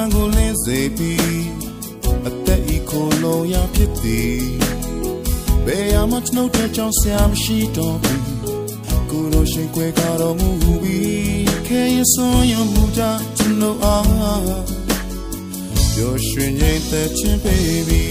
ကိုလင်းစေပြီးအသက်ဤကိုလုံးရဖြစ်သည်ဘယ်ရမှကျွန်ုပ်တဲ့ကြောင့်ဆရာမရှိတော့ဘူးကိုလိုရှင်ခွဲကားတော်မူပြီးခဲရဆုံးရမှုကြောင့်ကျွန်ုပ်အားပျော်ရွှင်ငြိမ်သက်ခြင်းပေးပြီး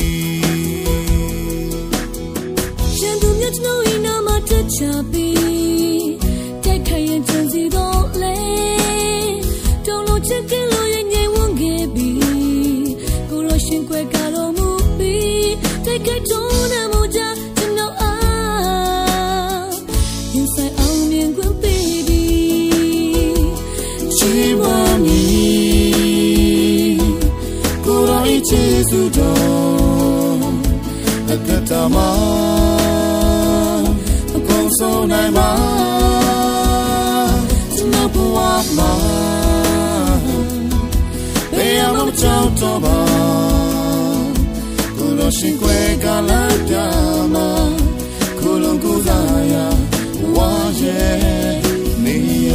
ရှင်သူမြတ်ကျွန်ုပ်ဤနာမတက်ချပြီးတိုက်ခိုက်ရင်ကျန်စီတော့လေတုံးလို့ချစ်ကလို့ရငြိမ်ဝန်းခဲ့ပြီးကိုလိုရှင်ခွဲကားတော်မူပြီးတိုက်ခိုက်တုံးတဲ့မူကြကျွန်ုပ်အားရင်ဆိုင်အောင်မြင်ခွင့်ပေးပြီးချီးမွမ်းမည်ကိုရောဤကျေးဇူးတော်အကတမအကုန်ဆုံးနိုင်ပါကျွန်တော်ဘဝမှာဘယ်မှမကြောက်တော့ပါကိုလိုရှင်ခွဲကလာပြမှာကိုလုံးကိုစားရဝါရဲ့နေရ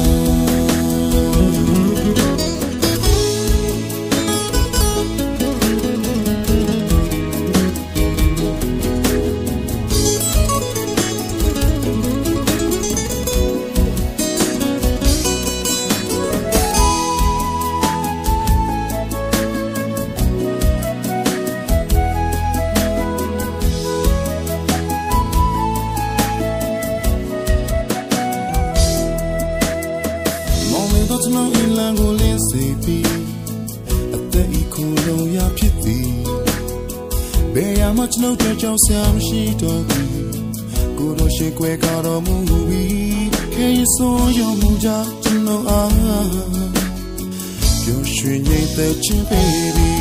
ကျွန်တော်အလံကိုလင်းစေပြီးအသက်ဤကိုလုံးရဖြစ်သည်ဘယ်ရမှကျွန်ုပ်တဲ့ကြောင့်ဆရာမရှိတော့ဘူးကိုလိုရှိခွဲကားတော်မူပြီးခဲရဆုံးရမှုကြောင့်ကျွန်တော်အားပျော်ရွှင်ငြိမ်သက်ခြင်းပေးပြီး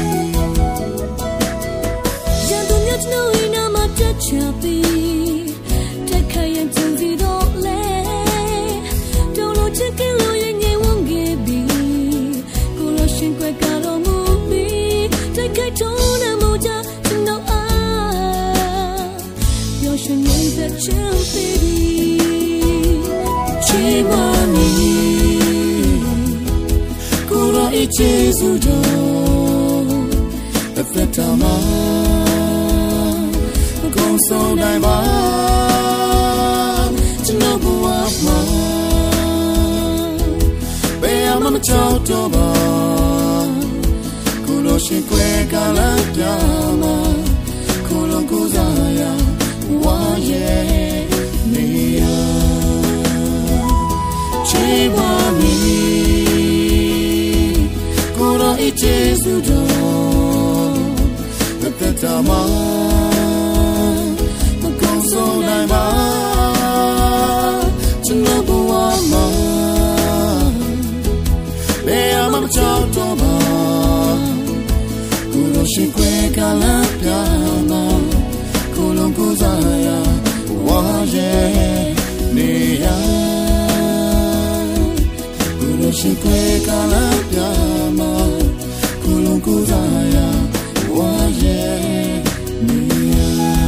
ရန်သူမြတ်ကျွန်တော်ဤနာမတက်ချပြီးတက်ခိုင်ရင်ကျန်စီတော့လေတုံးလို့ချစ်ကလို့ကျေးဇူးတော်အသက်တာမှာအကုန်ဆုံးနိုင်ပါကျွန်တော်ဘဝမှာဘယ်မှမကြောက်တော့ပါကိုလိုရှင်ခွဲကလာပြမှာကိုလုံးကိုစားရဝါရဲ့နေရချေပါမီကျေးဇူးတော်အသက်တာမှာမကုန်ဆုံးနိုင်ပါကျွန်တော်ဘဝမှာဘယ်မှမကြောက်တော့ပါကိုလိုရှင်ခွဲကလာပြမှာကိုလုံးကိုစားရဝါရဲ့နေရကိုလိုရှင်ခွဲကလာပြမှာကိုလုံးကိုစားရဝါရဲ့နေရ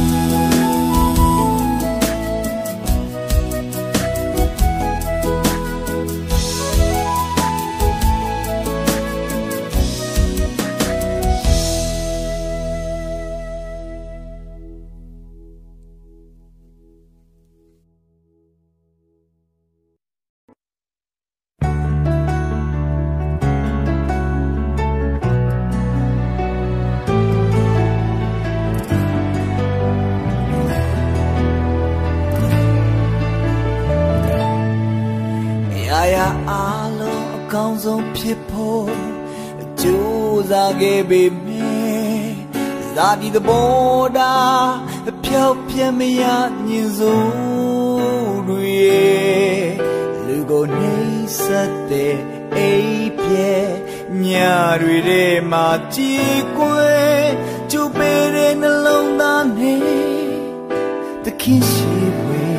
အားလုံးအကောင်းဆုံးဖြစ်ဖို့ကြိုးစားခဲ့ပေမယ့်ဇာတိသဘောထားအဖြောက်ပြမရညင်စိုးတွေလူကိုနှိမ့်ဆက်တဲ့အိပ်ပြဲညတွေထဲမှာကြည်ကွယ်ကျူပေးတဲ့နှလုံးသားနဲ့သခင်ရှိဖွယ်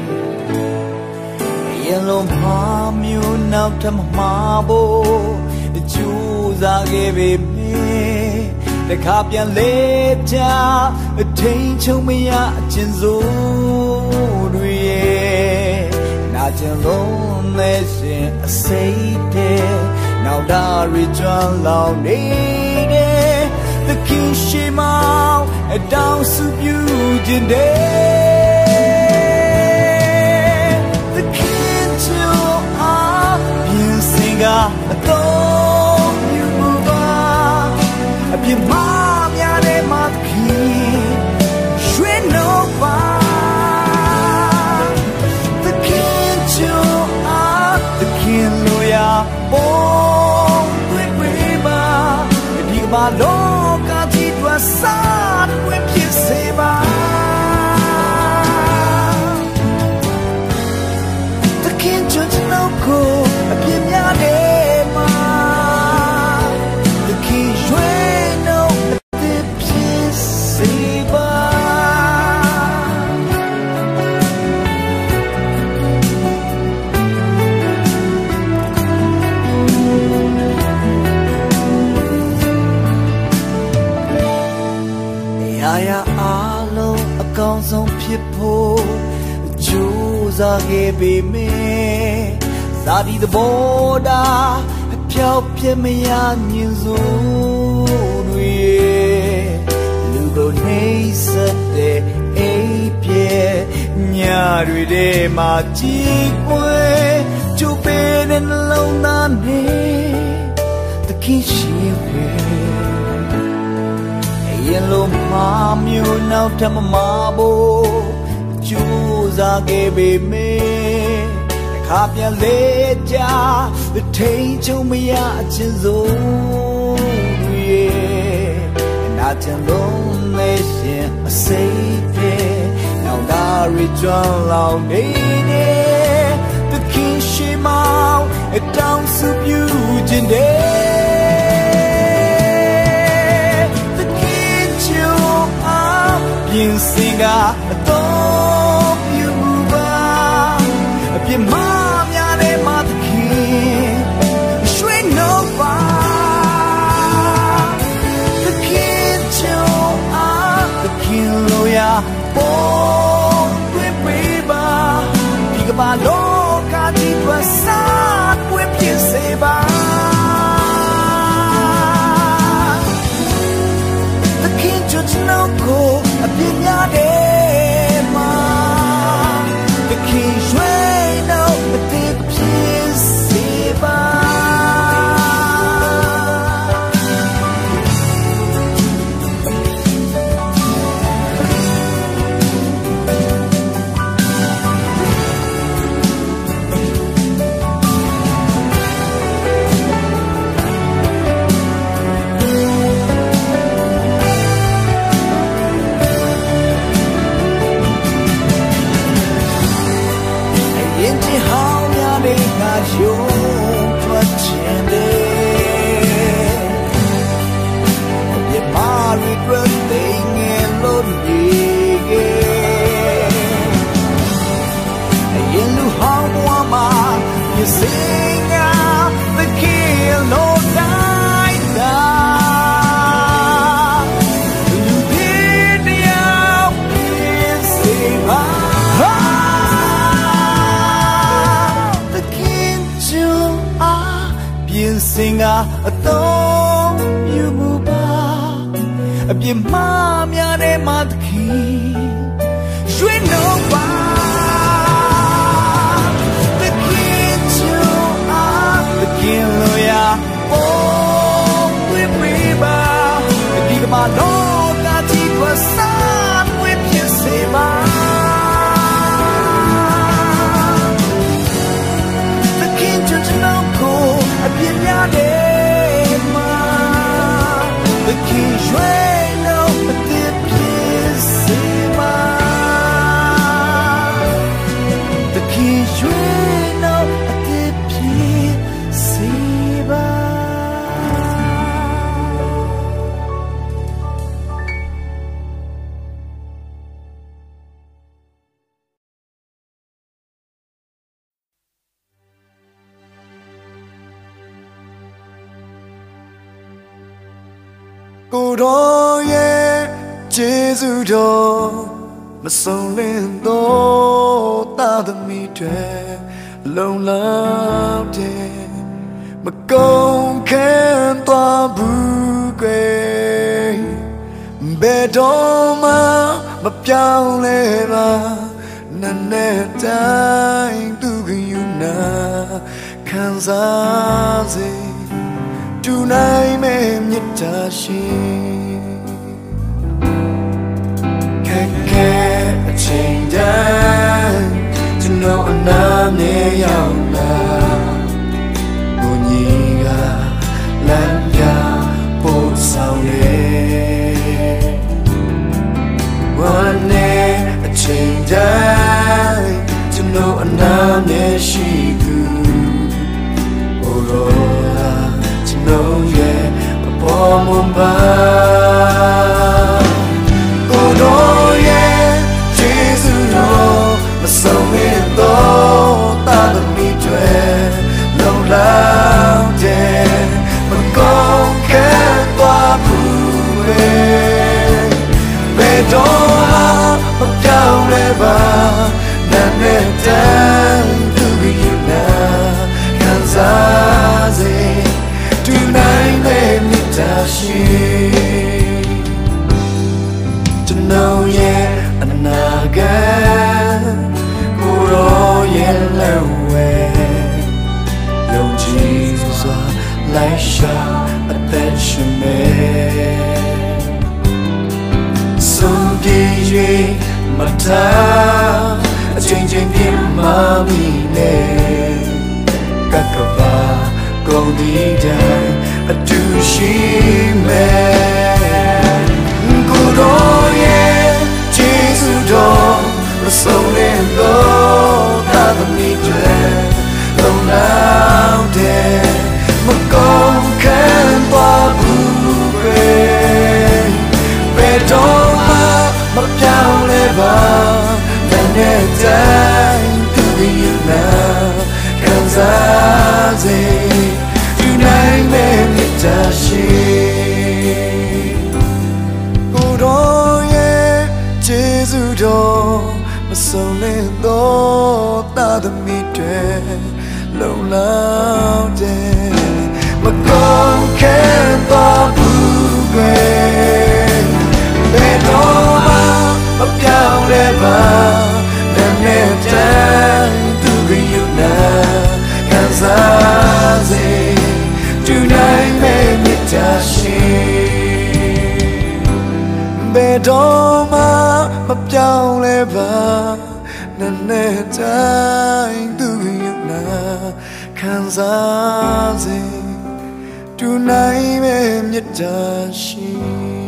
ရလုံးပါမျိုးနောက်ထပ်မှာဖို့ကြိုးစားခဲ့ပေမယ့်တခါပြန်လေချအထိန်ချုံမရအကျဉ်းစိုးတွေရဲ့နာကျင်လုံးနဲ့ရှင်အစိတ်တဲ့ Now that return long needed the king shame out and down to beauty day the king to our bien singer don't you move on be mom ya de ma king shwe no ba the king to our the king loya born with river di ba lo Sad when you say the king just no go a pinya ma the king no the Aya alo akong song phit pho chu za ge be me zadi the boda phyaw phit ma ya nyin su nwi lu ko nei sat de ai pye nya rwi de ma chi kwe chu pe ne long na ne the king shi pe Yellow mom, you know, Tama Mabo, Juza gave me a copy of Leja, the Tay to me at his own, and not alone, nation, a safe now that return long the king shame out, a down to beauty day. Bien singer, don't you move on. Be mom, ya de ma the king. Shwe no ba. The king the king loya. Born with river. Big ba lo ka di wa sad with bien seba. The king just no go. Pinya de ma the king shwe no the piece seba Sing out the king, Lord, you did the the king to bien singer, don't you move a bien mom, ya de mad king, sweet no Loya, oh, we river, dig my Lord, that it was sad with you, Seba. The king just no go, a pinya de ma. The king shwe no, the piece, Seba. The king shwe no, the piece. Cô ye Giêsu cho mà sống lên đó ta từng mi trẻ lòng lao đê mà 公看多不贵，别多嘛不漂亮吧，那那代都个有那看啥子，就那没你的心，看看简单，就能那没有那。蓝呀，不少嘞。我呢，期待就能那年西古，我若啊，就能也不梦吧。我若也结束了，我手里都打得迷醉，流浪的。公看多不会，别多啊，不漂亮吧？那年代都个有那看啥子？就那没你的心，就能也那个不若也流泪，有几座。来上但是美，送给你马塔，渐渐变妈咪嘞，嘎嘎巴高地带都是美，古罗耶结束多，送脸多，他的你对，都老的。我公看多不贵，别多嘛，我漂亮吧？那年代都有那看啥子？就那没你的心，不多也结束多，我手里都打的迷对，流浪的。我公看多不贵，别多嘛，我漂亮吧？那年代都个有那看啥子？就那没你的心，别多嘛，我漂亮吧？那年代都个有那看啥子？就那没你的心，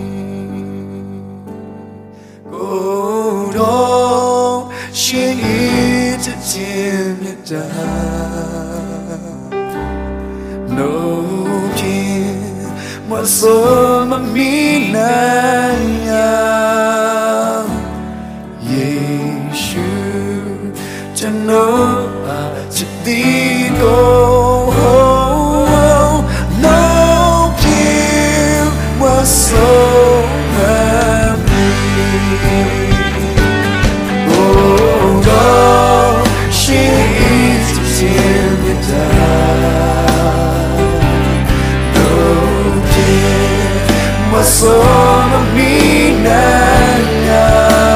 孤独心一直见你的，no天我所么迷难呀，也许真的啊，这地沟。So happy, oh God, she is till the die. No dear, my soul of me now.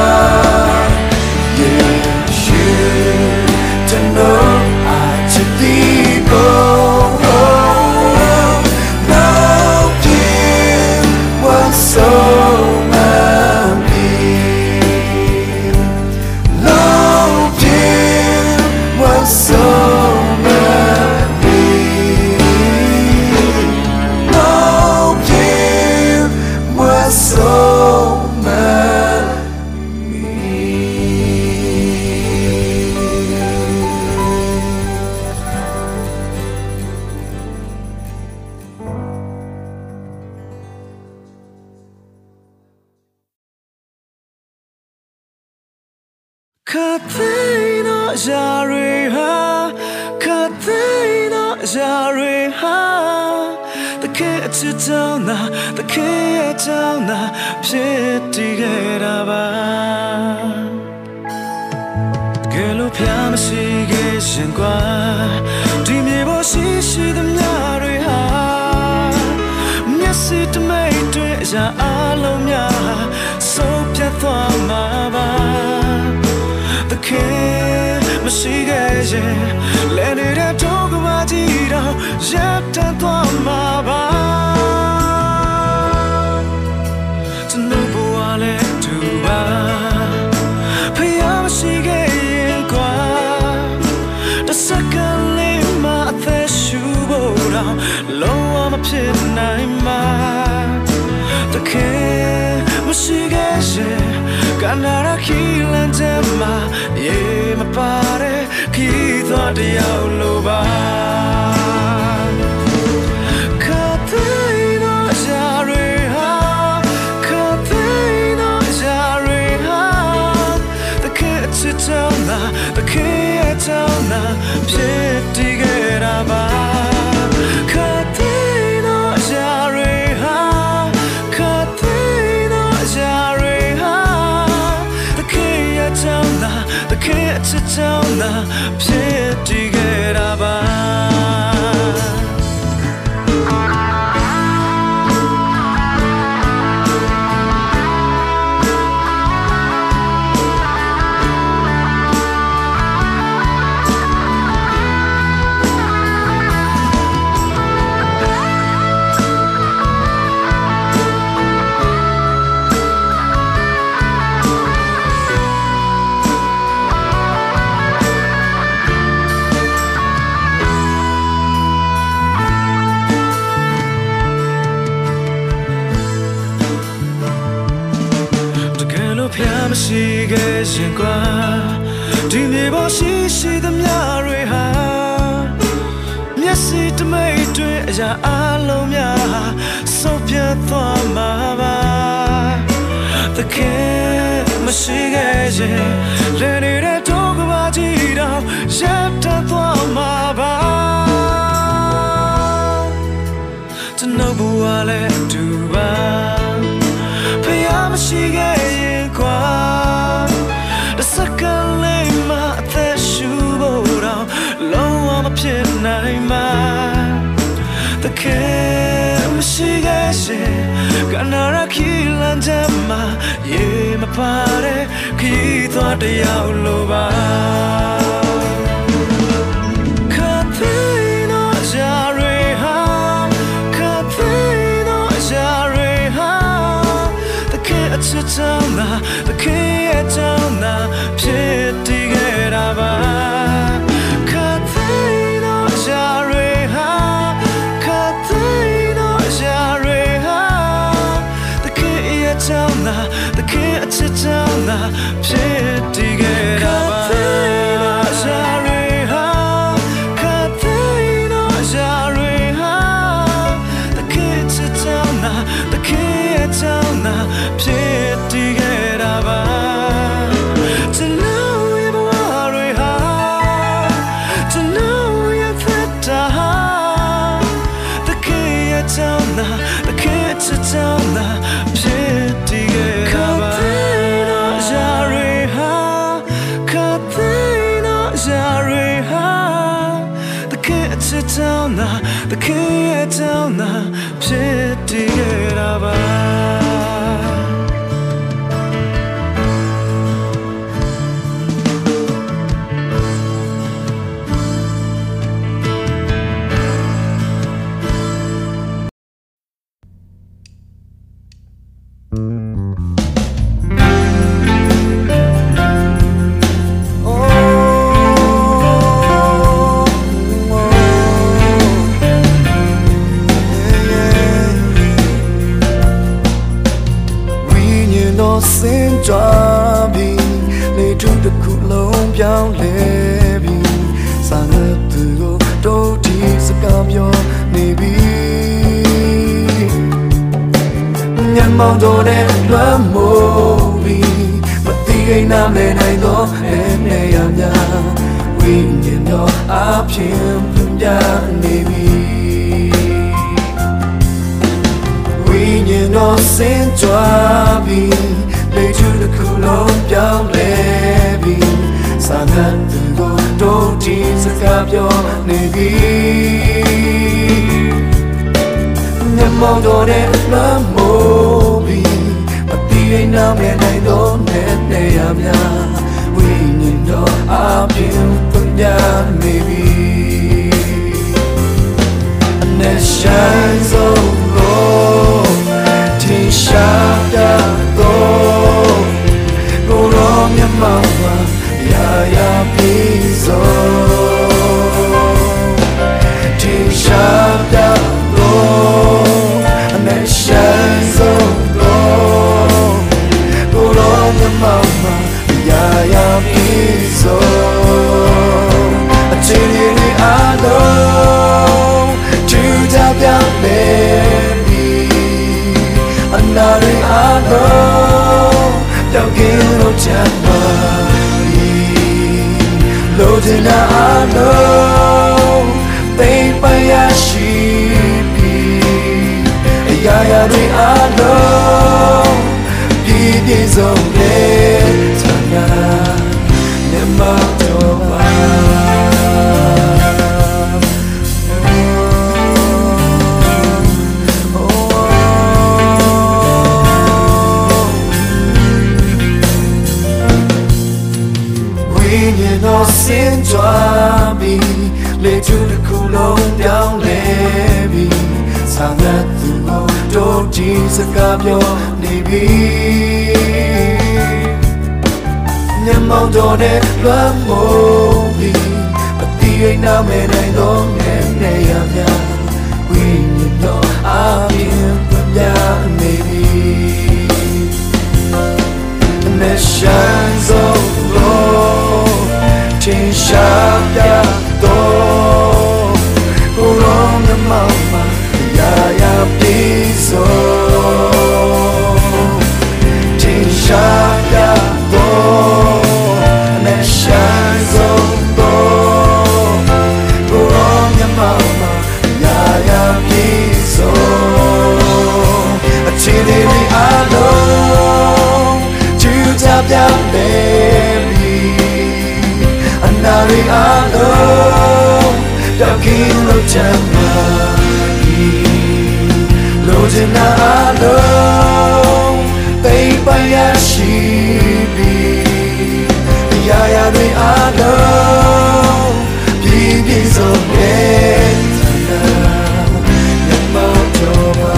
Yes, you to know I to be go. So happy, no dear, was so happy, no dear, was so Katina Jariha, Katina Jariha, the Ketchitona, the Ketona, Pittigeraba. Gelo piano si geshen kwa, dimye bo shi shi dem nare တမိတ်တွေရာအလုံးများဆုံးဖြတ်သွားမှာပါသခင်မရှိခဲ့ရင်လည်းနေတဲ့တော့ကဘာကြီးတော့ရပ်တန့်သွားမှာပါကျွန်တော်ဘဝလည်းတူပါဖျားမရှိခဲ့ရင်ကွာတစ်စက္ကန့်လေးမှအသက်ရှူဖို့တော့လုံးဝမဖြစ်နိုင်မှာသခင်မရှိခဲ့ရင်ကနာရခီလန်တဲ့မှာရေမပါတဲ့ခီးသွားတယောက်လိုပါThe key downဖြစ်တည်ခဲ့တာပါခတ်သေးသောအရာတွေဟာခတ်သေးသောအရာတွေဟာ The key down The key downဖြစ်တည်ခဲ့တာပါဖျားမရှိခဲ့ရင်ကွာဒီမြေပေါ်ရှိသမျှတွေဟာမျက်စိတမိတ်တွေအရာအလုံးများဆုံးဖြတ်သွားမှာပါသခင်မရှိခဲ့ရင်လည်းနေတဲ့တော့ကဘာကြီးတော့ရပ်တန့်သွားမှာပါကျွန်တော်ဘဝလည်းတူပါဖျားမရှိခဲ့ရင်ကွာတစ်စက္ကန့်လေးမှအသက်ရှူဖို့တော့လုံးဝမဖြစ်နိုင်မှာသခင်မရှိခဲ့ရင်ကနာရခီလန်တဲ့မှာရေမပါတဲ့ခီးသွားတယောက်လိုပါThe key downဖြစ်တည်ခဲ့တာပါခတ်သေးသောအရာတွေဟာခတ်သေးသောအရာတွေဟာ The key down The key downဖြစ်တည်ခဲ့တာပါခတ်သေးသောအရာတွေဟာခတ်သေးသောအရာတွေဟာ The key down The key downဖြစ်တည်ခဲ့တာပါကျွန်တော်ရဲ့ဘဝတွေဟာကျွန်တော်ရဲ့သက်တာဟာ The key down The key downဖြစ်တည်ခဲ့တာပါခတ်သေးသောအရာတွေဟာခတ်သေးသောအရာတွေဟာ The key down The key downဖြစ်တည်ခဲ့တာပါစင်ကြပြီလေထုတစ်ခုလုံးပြောင်းလဲပြီစာငတ်သူကိုတိုးတီစကားပြောနေပြီညမောင်တော်နဲ့လွမ်းမိုးပြီမတိကိန်းနာလဲနိုင်တော့နေရများဝိညာဉ်တော်အဖြစ်ပြနေပြီဝိညာဉ်တော်စင်ကြပြီလေထုတစ်ခုလုံးပြောင်းလဲပြီစာငတ်သူကိုတိုးတီစကားပြောနေပြီညမောင်တော်နဲ့လွမ်းမိုးပြီးမတီးရင်နာမဲနိုင်တော့နဲ့နေရများဝိညာဉ်တော်အပြင်ပညာနေပြီနဲ့ဆိုင်ဆုံးလို့တင်ရှာတာတော့ကိုရောမြတ်မောင်ပါရာရာပြီးဆုံးတင်ရှာတာတော့နဲ့ဆိုင်ဆုံးလို့ကိုရောမြတ်မောင်ပါရာရာပြီးဆုံးအချင်းလေးအားလုံးကျူကြပြောင်းလဲပြီးအနာရီအားလုံးပြောင်းကင်းလို့ချမ်းသာပြီးလိုချင်တာအားလုံးသိပန်ရရှိပြီးအရာရာတွေအားလုံးပြည်ပြည့်စုံတဲ့ဆန္ဒမြတ်မောင်တော်ပါနော်စင်ကြွားပြီးလေကျူတစ်ခုလုံးပြောင်းလဲပြီးဆာငတ်သူကိုတို့ကြည့်စကားပြောနေပြီမျက်မှောင်တော်နဲ့လွမ်းမိုးပြီးမတီးရင်နာမဲနိုင်တော့နဲ့နေရများဝိညာဉ်တော်အပြင်ပညာနေပြီနဲ့ဆိုင်ဆုံးလို့တင်ရှာပြတော့ကိုရောမြတ်မောင်ပါရာရာပြီးဆုံးတင်ရှာပြတော့နဲ့ဆိုင်ဆုံးတော့ကိုရောမြတ်မောင်ပါရာရာပြီးဆုံးအချင်းလေးအားလုံးကျူကြပြောင်းလဲနာရီအားလုံးတောက်ကင်းလို့ချမ်းသာပြီးလိုချင်တာအားလုံးသိပန်ရရှိပြီးအရာရာတွေအားလုံးပြည်ပြည့်စုံတဲ့ဆန္ဒမြတ်မောင်တော်ပါ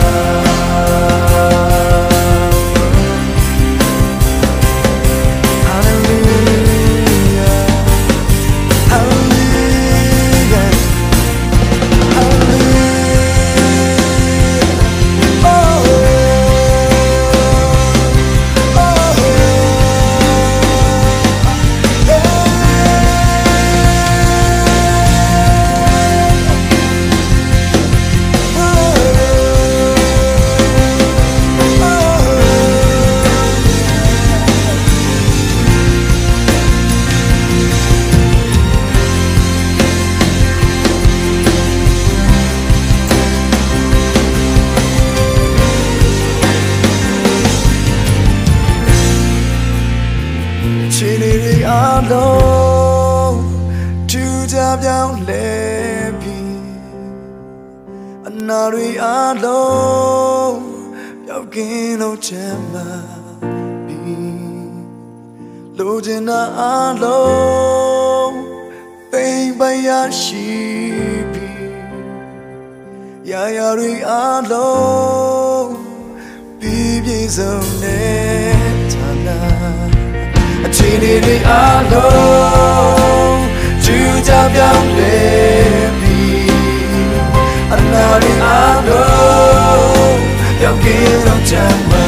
ချင်းလေးအားလုံးကျူကြပြောင်းလဲပြီးအနာတွေအားလုံးပြောက်ကင်းလို့ချမ်းသာပြီးလိုချင်တာအားလုံးသိပန်ရရှိပြီးရာရာတွေအားလုံးပြည်ပြည့်စုံတဲ့ဌာနအချင်းလေးအားလုံးကျူကြပြောင်းလဲပြီးအနာရီအားလုံးပြောင်းကင်းလို့ချမ်းသာ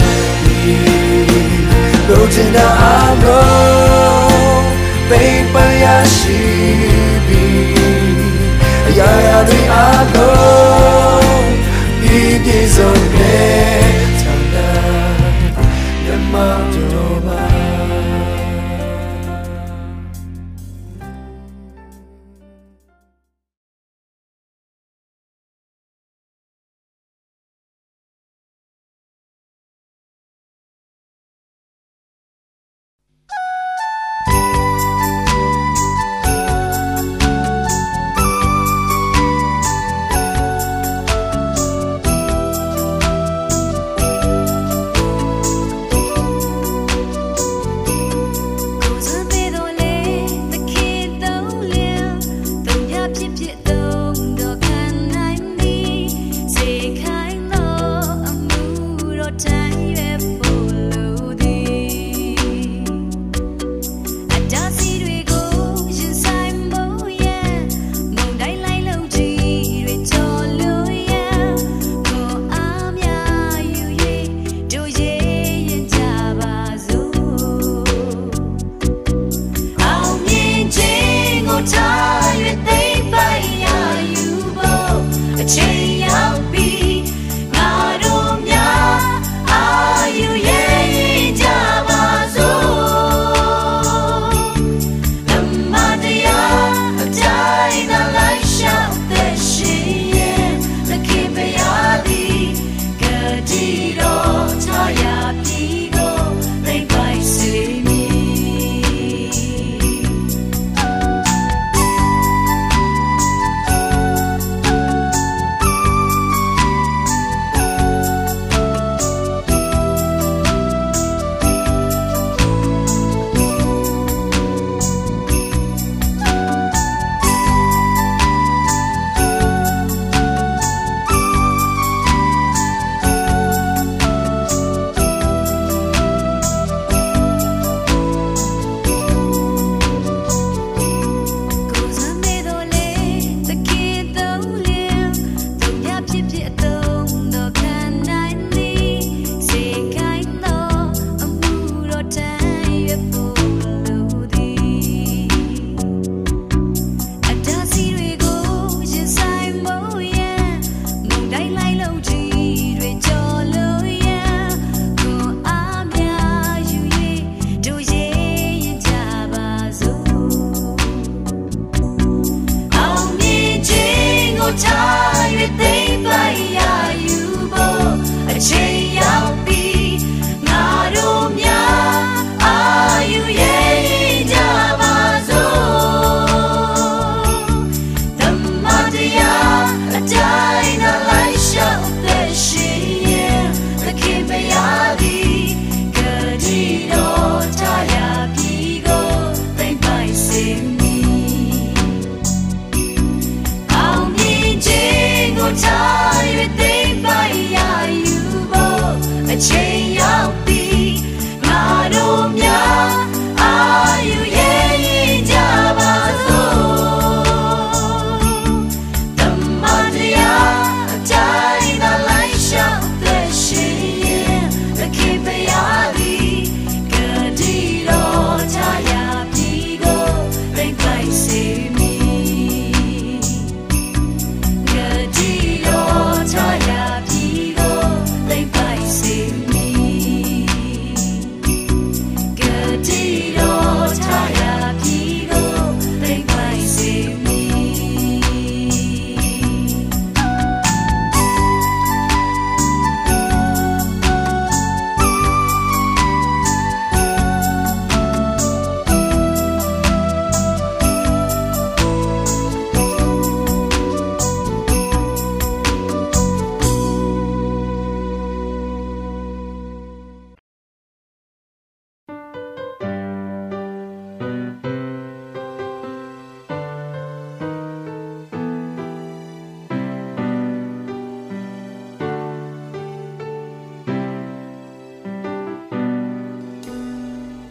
ပြီးလိုချင်တာအားလုံးသိပန်ရရှိပြီးအရာရာတွေအားလုံးပြည်ပြည့်စုံတဲ့ဌာနမြတ်မောင်တော်ပါ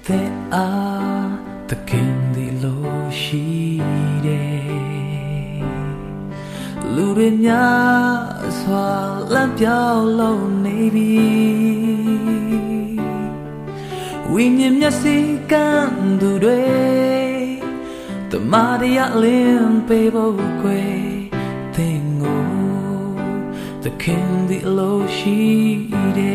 There are the candy low sheet. Lurinya swallow low navy. Winning Yasikan do day. The Maria Lim paper quay. Tingo the candy low sheet.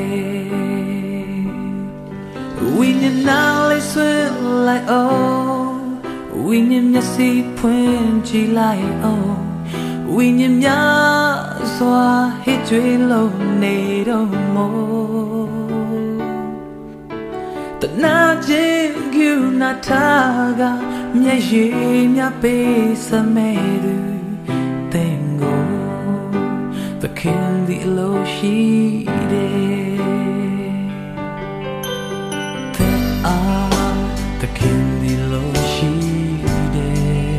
Winning now listen like oh. Winning Yasi Puenchi like oh. Winning ya swa hitwe lo ne do mo. The najin you nataga mya ye mya pe sa medu tengo the candy lo shi de. There are the candy lo shi de.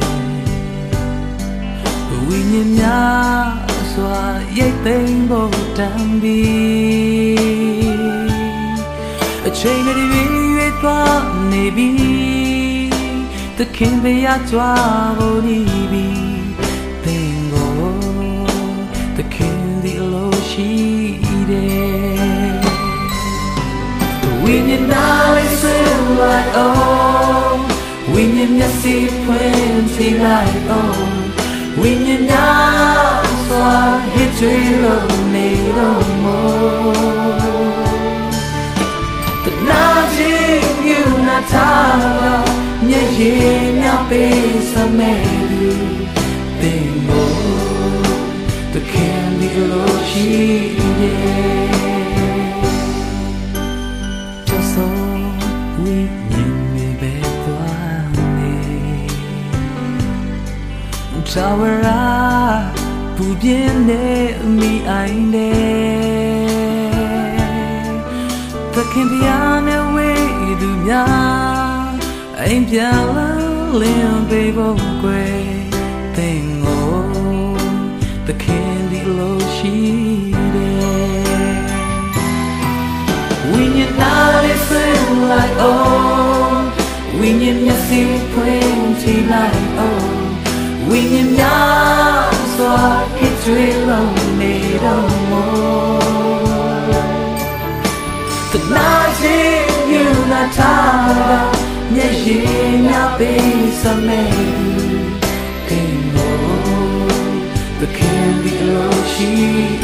Winning ya swa ye tengo tambi. A chain of the maybe the king be a twelve tengo the candy low she did. Winning now is like oh, winning ya see plenty like oh. Winning now, so I hit you no more. The magic you nataga, nye nya pesa medu, tengo the candy loshi just so we me Chawara pudiene mi aine. The Kimbiana way do ya ain't yalla lim baby gray tengo the candy low she when you not listen like oh, when you see plenty like oh. Winning now, so I hit you lonely no more. The night you not tired, nye nya pesa medu, tengo the candy low she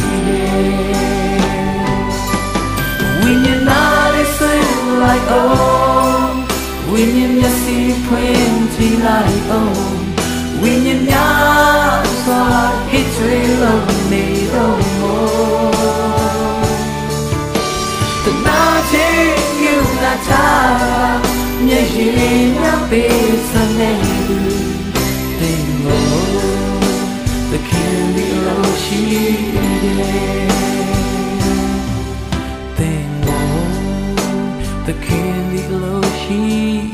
winning now listen like oh, winning you see plenty like oh. Winning ya, so I hit you lonely no more. The night you not tired, nye nya pesa medu, tengo the candy low she tengo the candy low she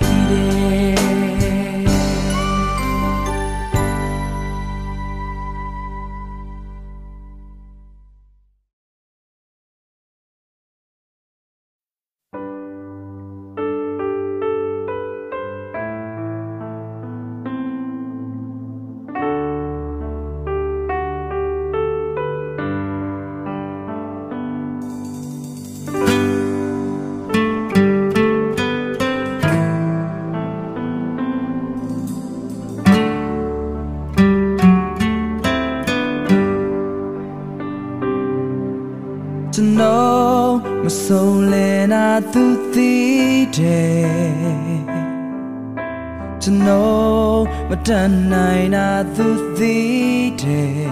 to know my soul and I through the day. To know my done I through the day.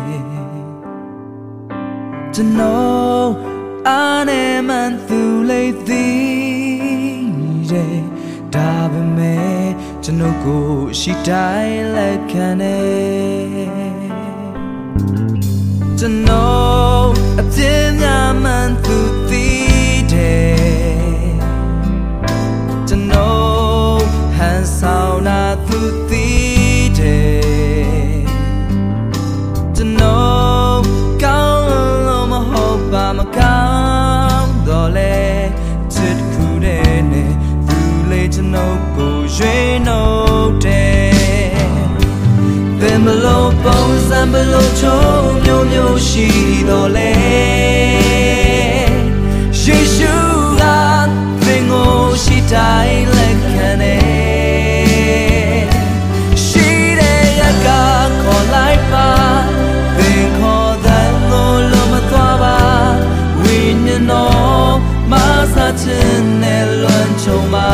To know I am and through late the day. Dabe me to know go she die like can to know a dinner man through the day. To know hands sound through the day. To know count my hope I'm a count dole tit kudene through late to know ရွှေနှုတ်တယ်ဘယ်မလို့ပုံစံဘလို့ချုံမျိုးမျိုးရှိတော့လဲယေရှုကသင်ကိုရှိတိုင်းလက်ခံတယ်ရှိတဲ့ရကခေါ်လိုက်ပါသင်ခေါ်တဲ့ကိုလုံးမသွားပါဝိညာဉ်တော်မဆာချင်နဲ့လွန်ချုံပါ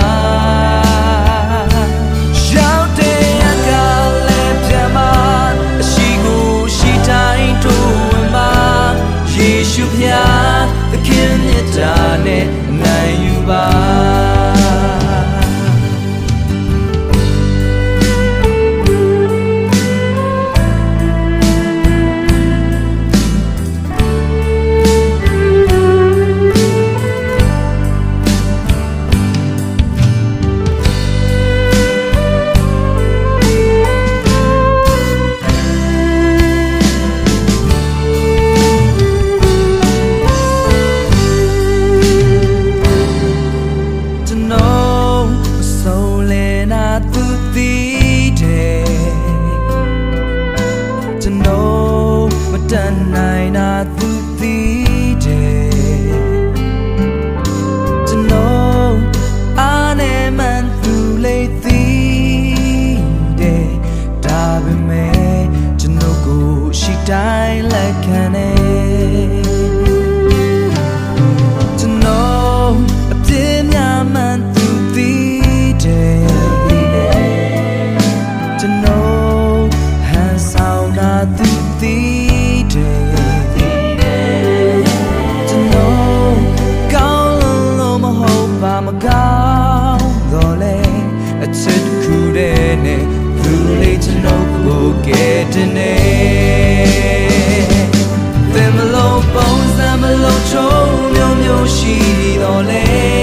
ရောက်တဲ့ရကလည်းပြန်ပါအရှိကိုရှိတိုင်းထိုးဝင်ပါယေရှုဖျားသခင်မြတ်တာနဲ့နိုင်ယူပါတိုင်းလက်ခံနေကျွန်တော်အပြည့်များမှန်သူသိတယ်ကျွန်တော်ဟန်ဆောင်တာသူသိတယ်ကျွန်တော်ကောင်းလို့မဟုတ်ပါမကောင်းတော့လေအချစ်တစ်ခုတည်းနဲ့သူလေးကျွန်တော်ကိုကဲတင်နေပုံစံမလို့ချုံမျိုးမျိုးရှိတော့လေ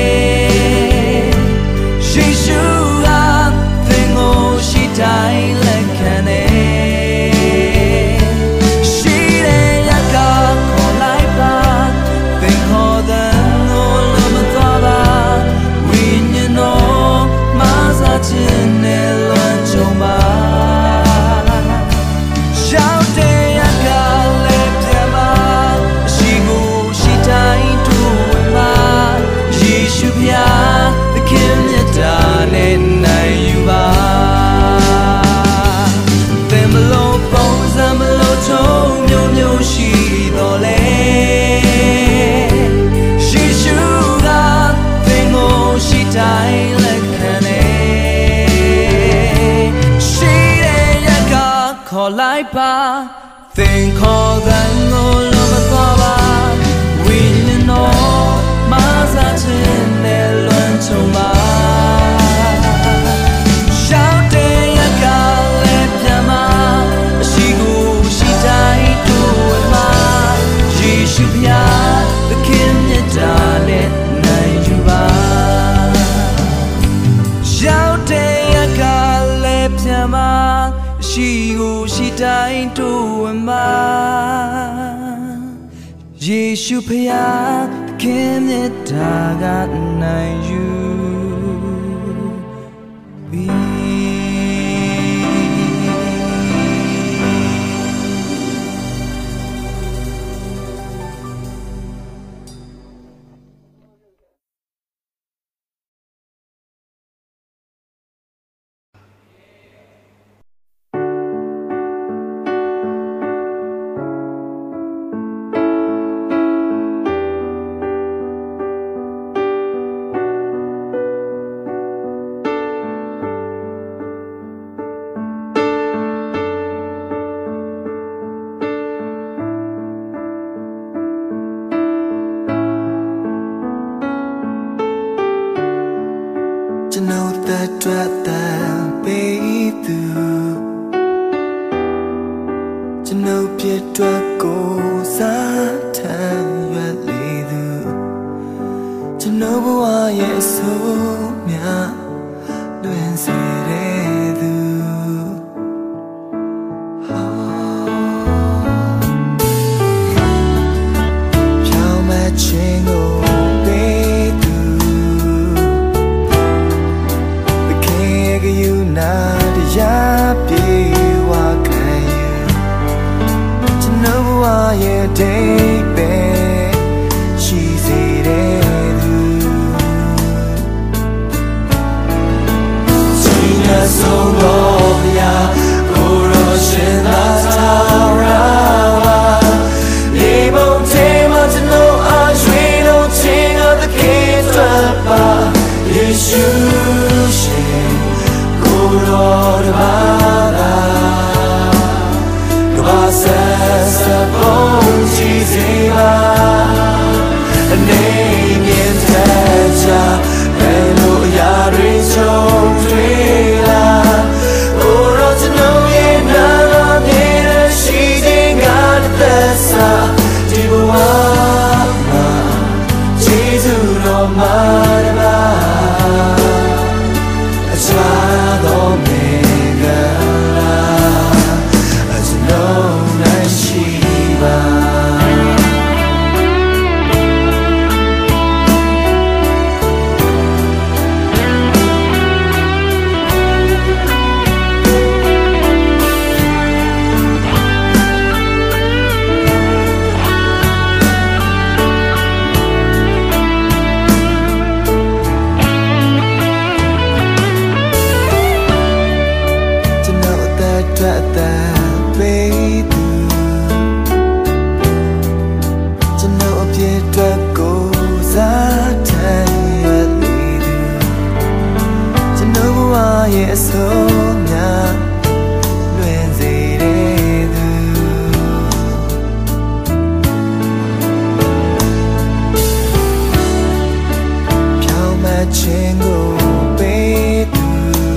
ယေရှုကသင်ကိုရှိတိုင်းလက်ခံတယ်ရှိတဲ့ရကခေါ်လိုက်ပါသင်ခေါ်တဲ့ကိုလုံးမသွားပါဝိညာဉ်တော်မဆာချင်နဲ့လွန်ချုံပါရောက်တဲ့ရကလည်းပြန်ပါသခင်မြတ်တာနဲ့နိုင်ယူပါသင်မလို့ပုံစံမလို့ချုံမျိုးမျိုးရှိတော့လေယေရှုကသင်ကိုရှိတိုင်းလက်ခံတယ်ရှိတဲ့ရကခေါ်လိုက်ပါသင်ခေါ်တဲ့ကိုလုံးမသွားပါဝိညာဉ်တော်မဆာချင်နဲ့လွန်ချုံပါရောက်တဲ့ရကလည်းပြန်ပါအရှိကိုရှိတိုင်းတို့ဝင်ပါယေရှုဖျားသခင်မြတ်တာနဲ့နိုင်ယူပါရောက်တဲ့ရကလည်းပြန်ပါအရှိကိုရှိတိုင်းတို့ဝင်ပါယေရှုဖျားသခင်မြတ်တာကနိုင်ယူအတွက်တန်ပေးသူကျွန်ုပ်ပြည့်အတွက်ကိုစားထမ်းရွက်လေသူကျွန်ုပ်ဘဝရဲ့အဆိုးများတွင်စေတဲ့သူဖြောင်းမချင်းကိုပေးသူသခင်တော်မှာတပါအခြားသောမင်္ဂလာကျွန်တော်နိုင်ရှိပါရဲ့ဆုံးများလွင်စေတဲ့သူဖြောင်းမခြင်းကိုပေးသူ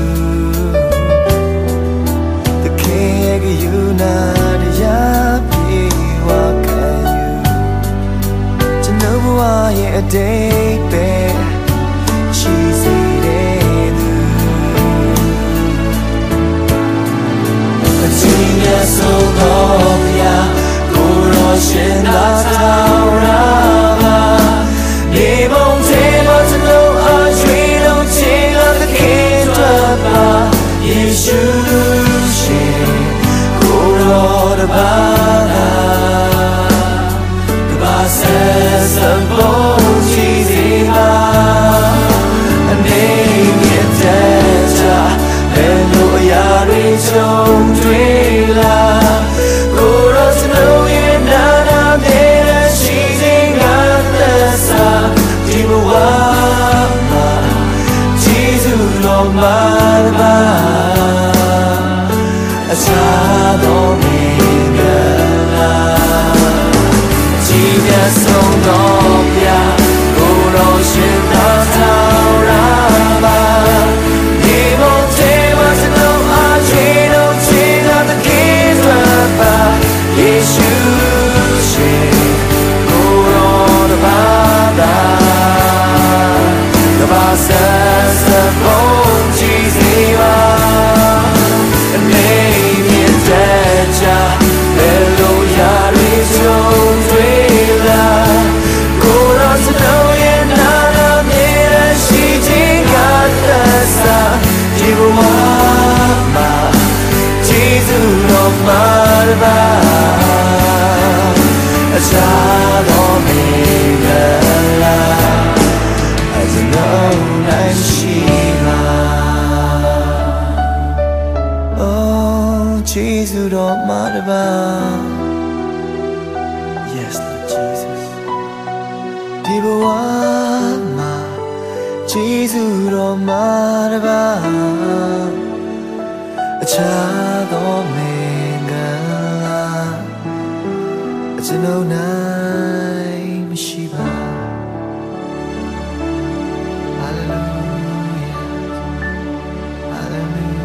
တခင်ရဲ့ယူနာတရားပြေဝခံယူကျွန်တော်ဘဝရဲ့အတိတ်ပဲရှိစေဆိုတော့ဗျာကိုရောရှင်သာတော်ရာပါဒီဘုံသေးမကျွန်တော်အရွှေလုံးချေကသခင်တော်ပါယေရှုရှင်ကိုရောတပါလာကဘာဆက်စံပုံကြည့်စီပါအနေနဲ့တဲ့ချာဘယ်လိုအရာတွေကြုံတွေ့မာဘာအခြားသောမင်္ဂလာကြည်မြတ်ဆုံးသောဗျာကိုယ်တော်ရှင်သာတော်ရာပါဒီဘုံသေးမစလုံးအားချေတော်ချေတော်သခင်တော်ပါယေရှုရှင်ကိုယ်တော်တပါးသာကဘာဆက်စပ်အခြားသောမင်္ဂလာကျွန်တော်နိုင်ရှိပါ Oh ကျေးဇူးတော်မှာတပါ Yes Lord Jesus ဒီဘဝမှာကျေးဇူးတော်မှာတပါအခြားသောမင်္ဂလာကျွန်တော်နိုင်မရှိပါ Hallelujah Hallelujah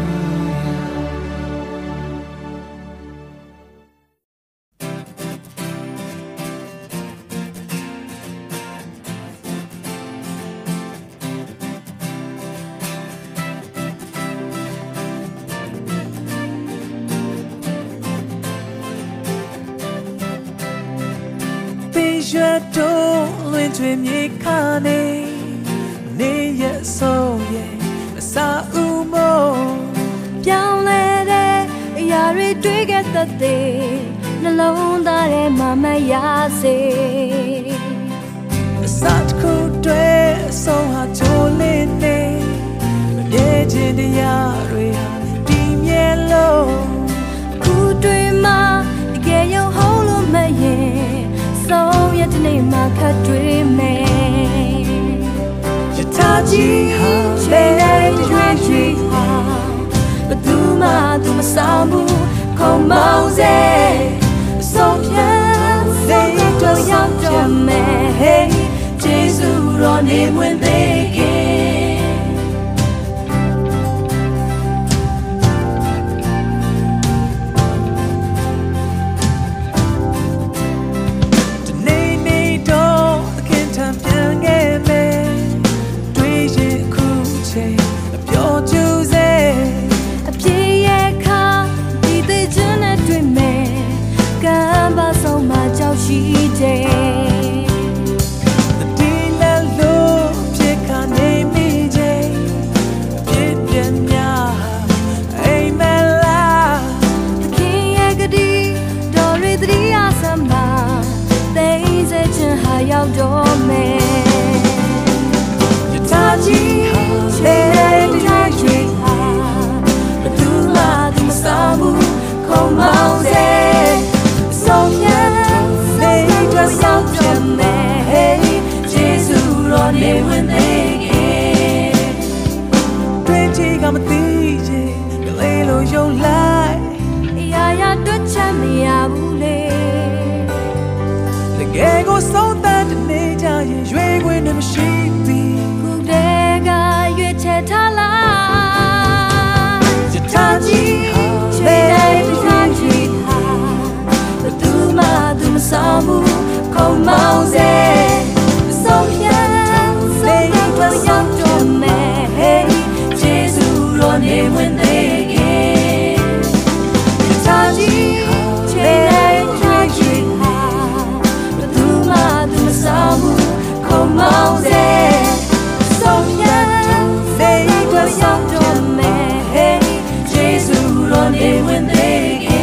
ရွှေတို့လွင်ထွေမြေခါနေနေရဆုံးရဲ့မစားဦးမို့ပြောင်းလဲတဲ့အရာတွေတွေးခဲ့တဲ့နှလုံးသားထဲမှာမရစေအစတခုတွေအဆုံးဟာချိုးလေးနေမမြဲခြင်းတရားတွေဟာဒီမြဲလို့ခုတွေမှာတကယ်ရောဟောလို့မရင်ဆုံးရတဲ့နေ့မှာခတ်တွေ့မယ်ယထာကြီးဟာလေရွှေရွှေဟာဘသူမှသူမဆောင်ဘူးခုံမောင်းစေဆုံးဖြတ်စိတ်တော့ရောက်ကြမယ်ကျေးဇူးတော်နေမွေသေးခင်ဒီနေ့တော့အခင်ထံပြန်ခဲ့မယ် when they get. Twenty come teaching, the little your life. Ya do chami ya bule. The gang goes so that the nature is when the machine be. Kudega yue che thala. Jataji, Samu kong mau ze so yan so well young to me hey Jesus ro ne when they get taji che taji ha tu samu kong mau ze so yan well young to me hey Jesus ro ne when they get.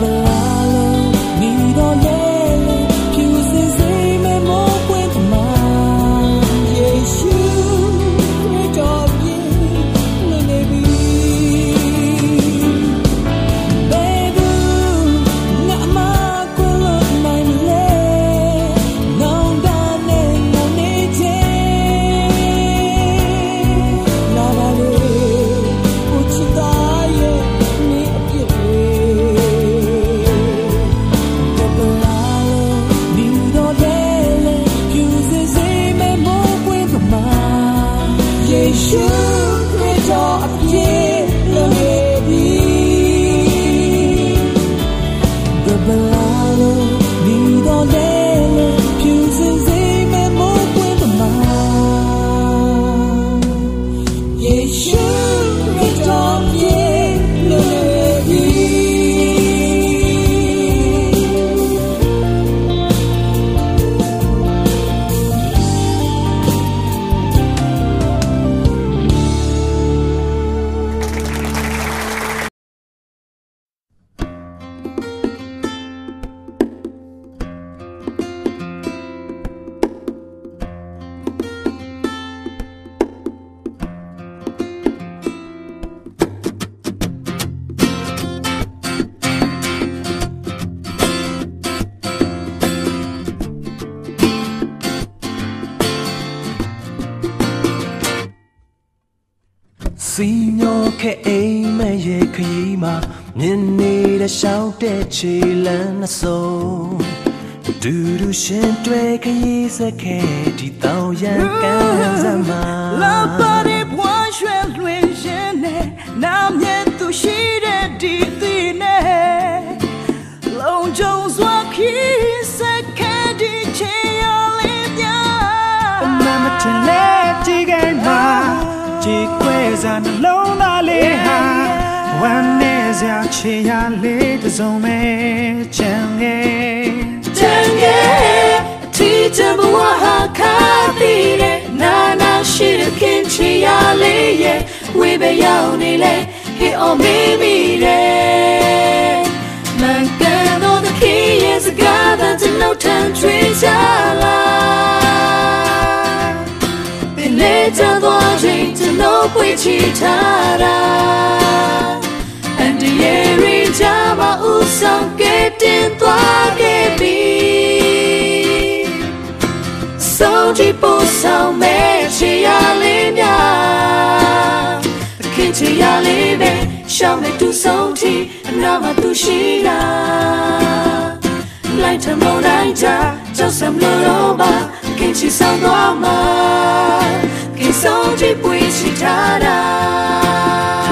Pew is the same and more with my Yeshu Christo apye logebi the balado ni do lele pyuzi me mo with the man Yeshu Christo apye logebi Signor che aime ye kima Nini de shout de chilen so Du shin twe kayi se ke di tao yan kan zama La body boy shwe luen jene Nam ye tu shi de di ti ne Long Jones wa ki se ke di che ya le bia Mama tele ti gai ma Ji kweza na lona le ha Wane zia chi ya le de zome change Teacher wa ha ka ti le Na na shi de kin chi ya le ye We be yao ni le He o me mi le Man can all the key is a gather to no time trees ala Later watching to know which it and the year in Java usam getting twagebi so tipo so mechi alinya kinchi alive shame tu sonti nama tu shira light a monaita just some loba kinchi sound drama Che sono di poi citata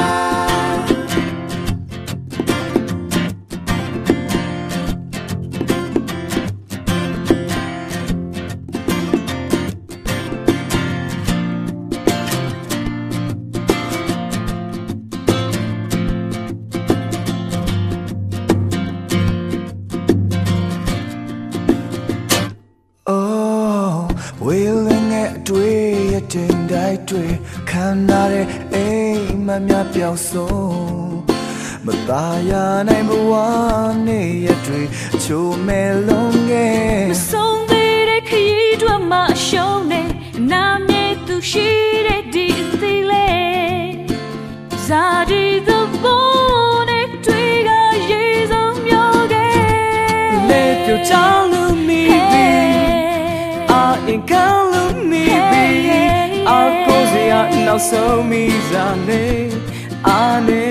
Oh willing at dwe tin dai dwe kan na de ai ma mya pyaw so ma ta ya nai bwa ne ya dwe chu me long ge Song de khi dwa ma show ne na me tu shi de di ti le za di the bone twi ga ye song yo ge le pyo chang lu mi bi a in kan lu mi bi a ko se ya now so mi za ne ane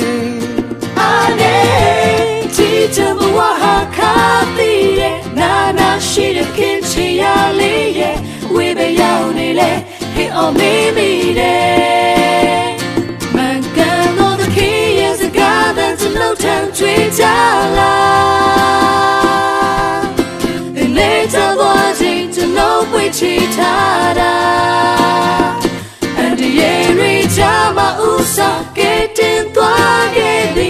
Teacher wa ha ka ti le na na shi de kin chi ya le ye we be yao ni le he o me mi de man can all the key is a god that's no time treat ala and later wanting to know which it and the year reach ama usa getting twagebi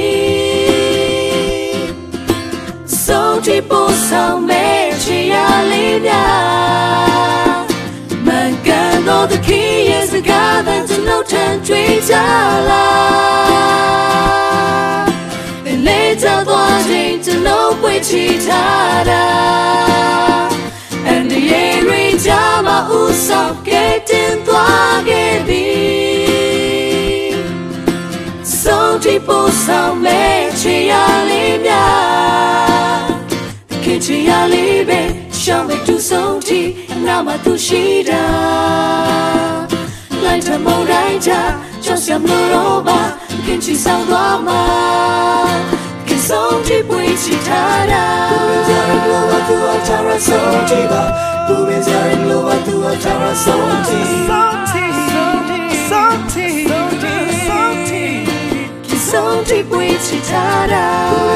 so tipo so mechi alinya man can all the key is a god that's no time treat ala and later wanting to know which it and the year reach ama usa getting twagebi so tipo so mechi alinya Kinchi alive shame tu sonti nama tu shida light a moraita just am roba kinchi sound drama Kisonti pui chitara tu atara sonti ba tu bezari lo tu atara sonti Salty, salty, salty something with Chitara.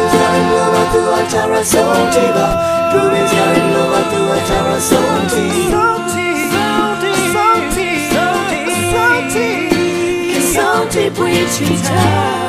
Tara something, Ruby Jerry Lova to a Tara something. Something with Chitara.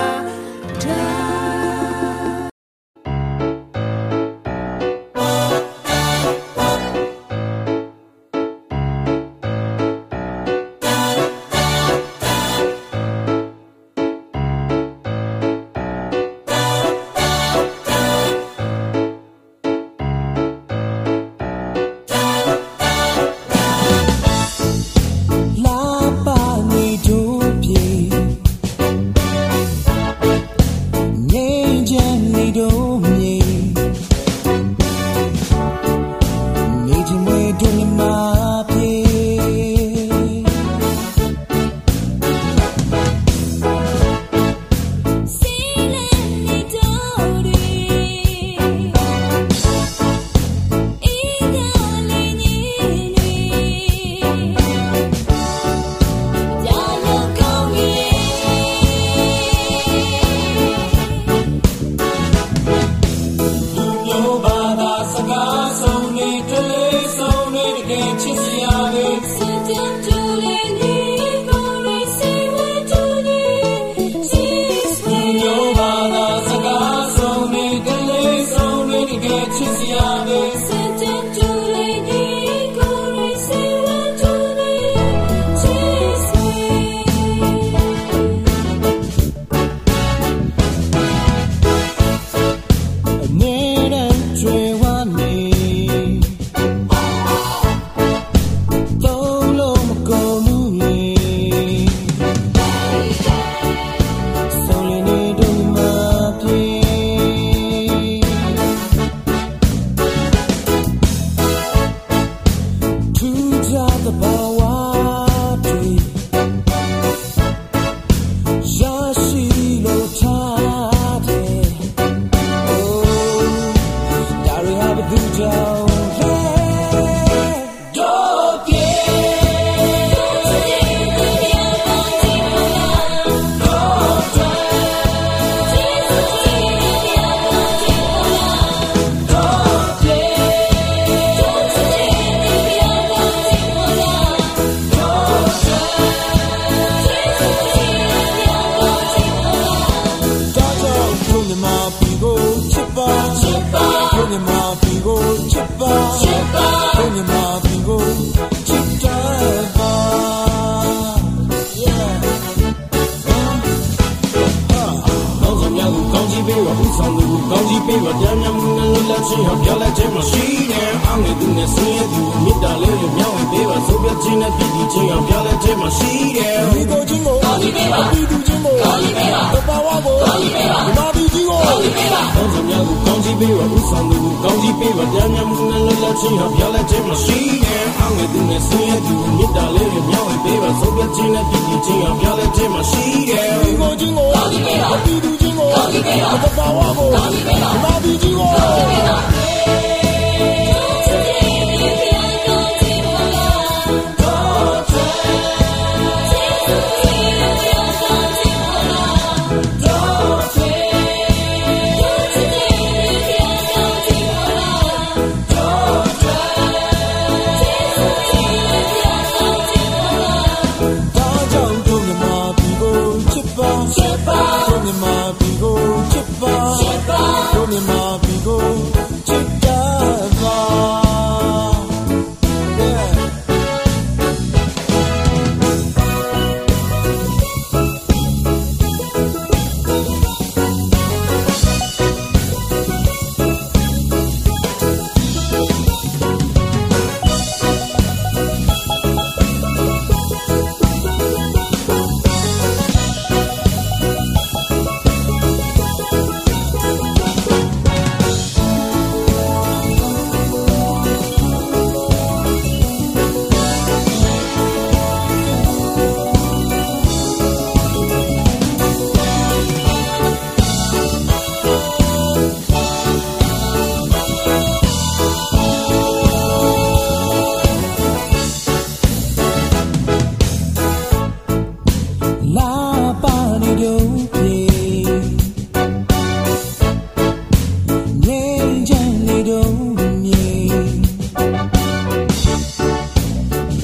Chippa,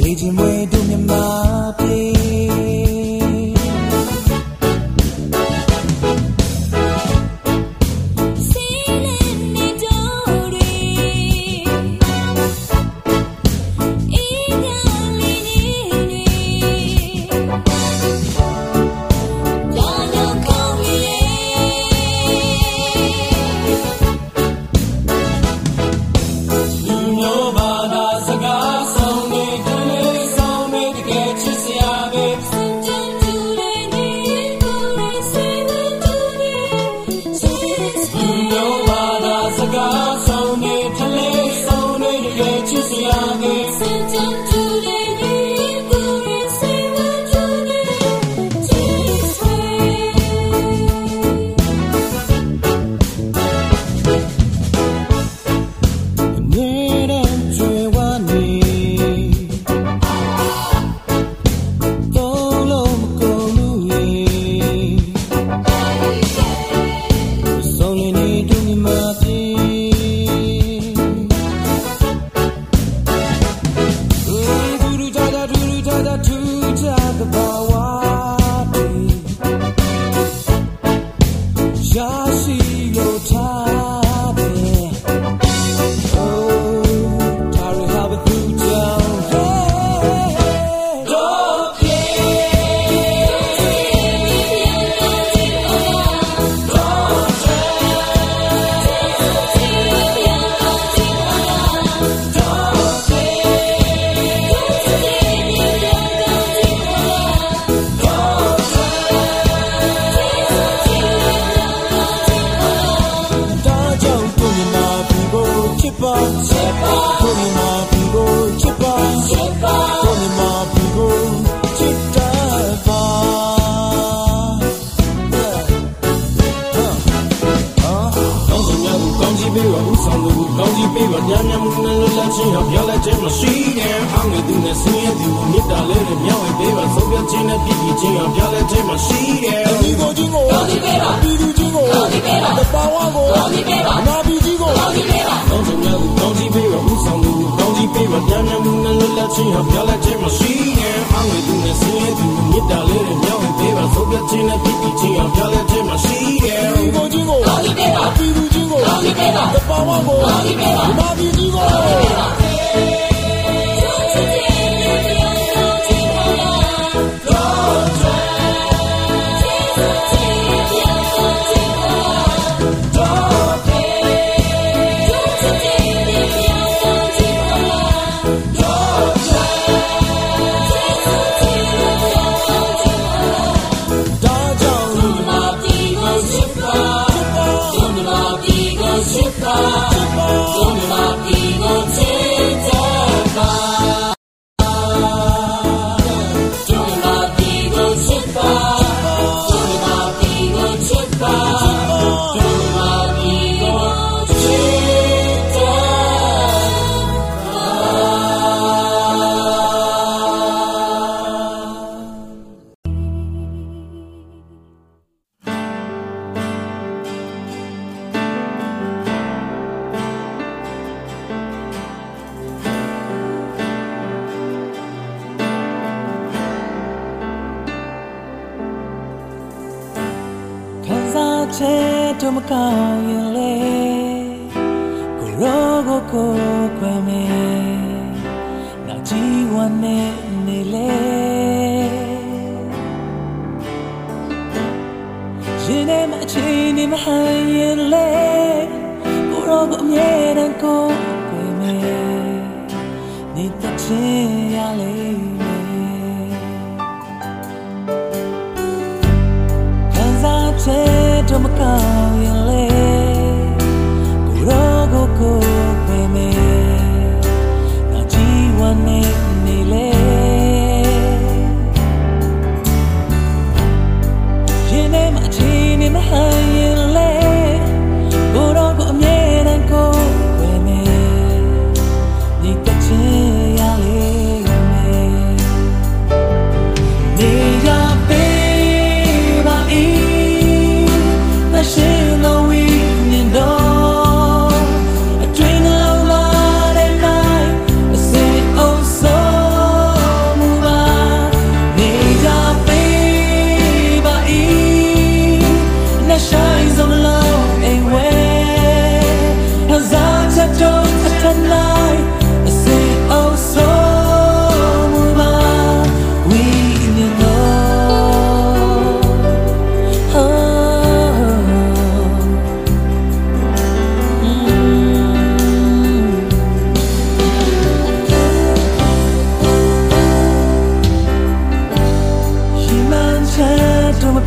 Aging way to me my play. Sailing me dory.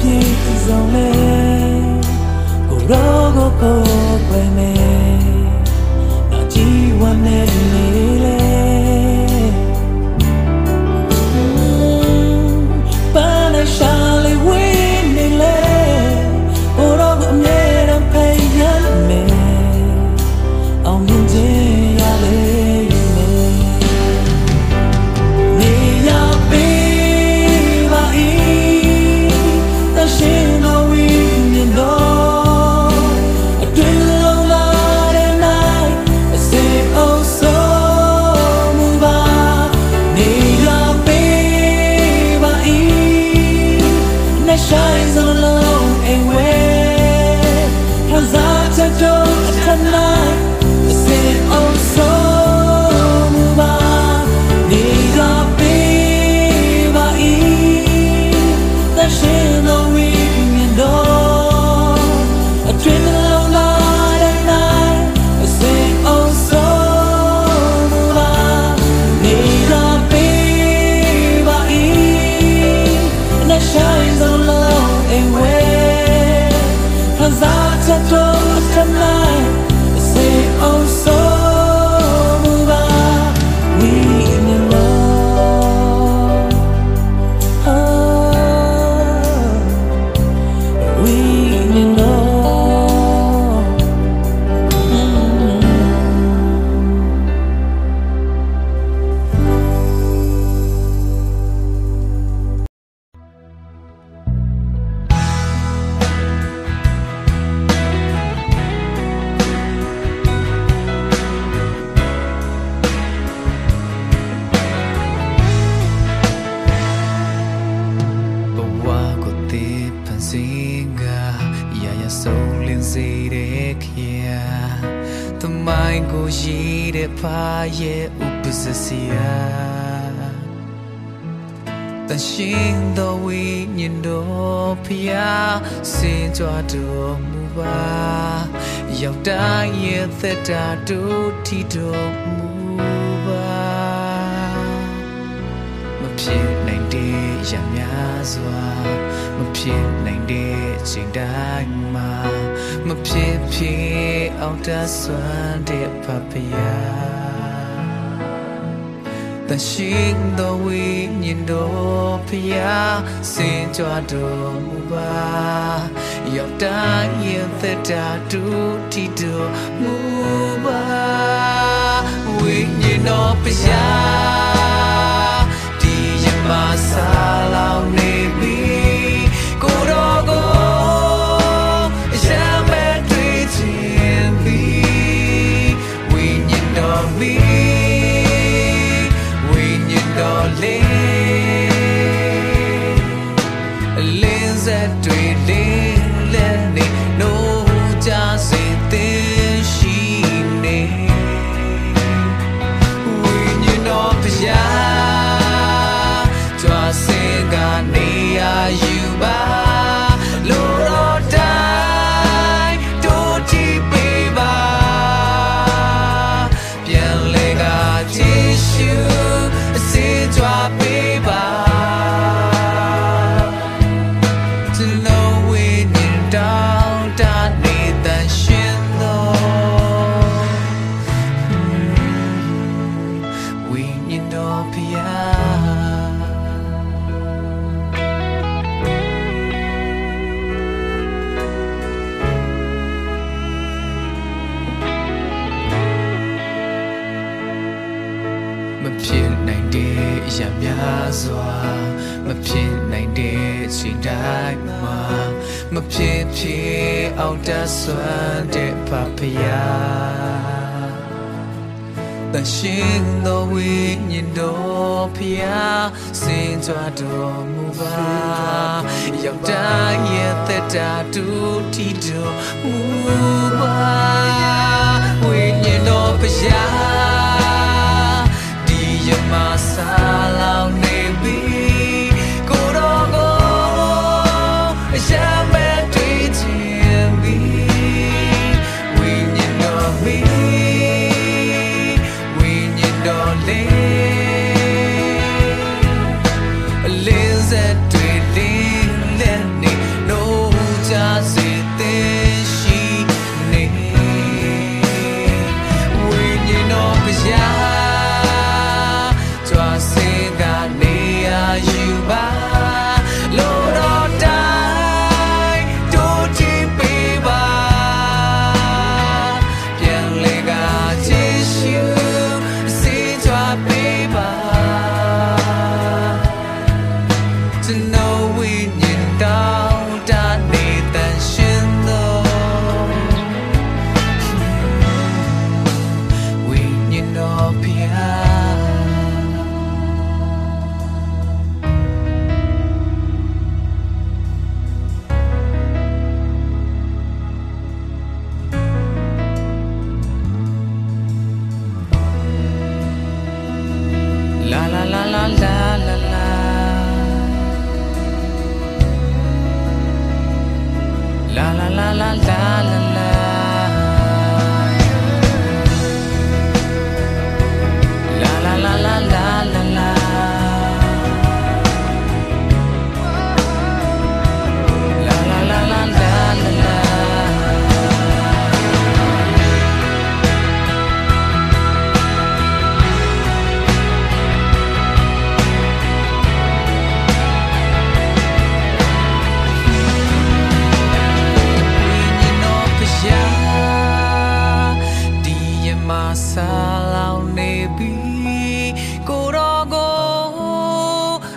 Liz at 3 let me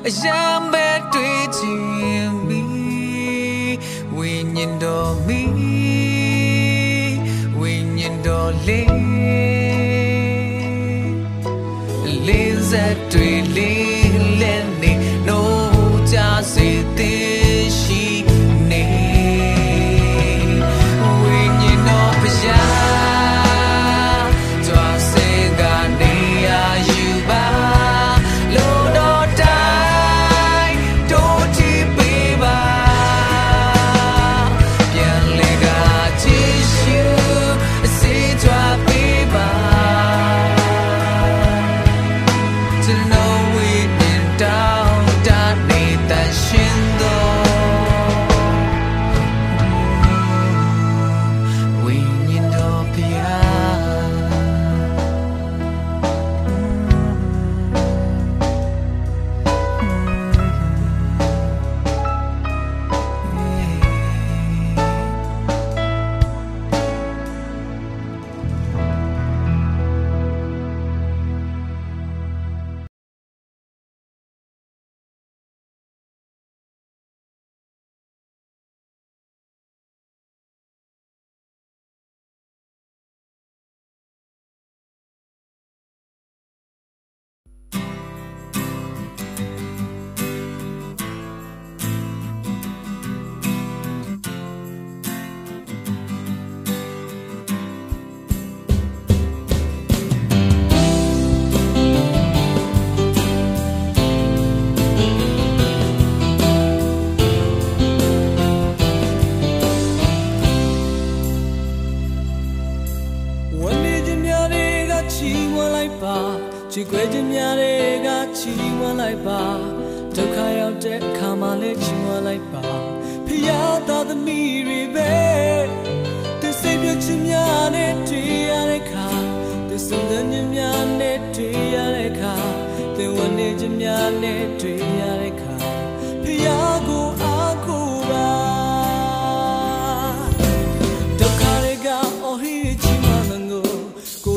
Young bed twitching me, when you know me, when you know Liz at Twilly, Lenny, no just this she need. When you know Pia, to sing a near you ba, Lord or die, don't you be ba. Pianlega tissue, see to a baby. To know we been down, that need that shindo. We need no She quitted me a got she one like bar. Took I out dead, come on, let you one like bar. Piata the mirror bed. The savior Chimiane, Triareca. The Sunday Miane, Triareca. The one day Jimiane, Triareca. Piago Akuba. Tokarega, oh, he Chimango. Go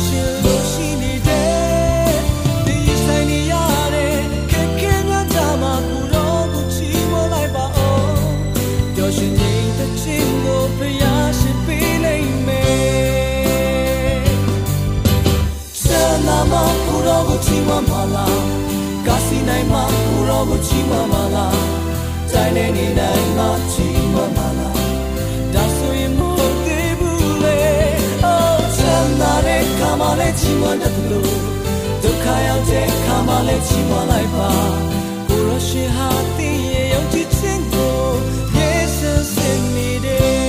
Chimamala, Casinama, Kurogo Chimamala, Tainani Naima Chimamala, Dasuimo de Bule, oh, Chanare, Kamale Chimandaplu, Dukaya de Kamale Chimalaiba, Kuroshi Hati, Yotichingo, yes, send me there.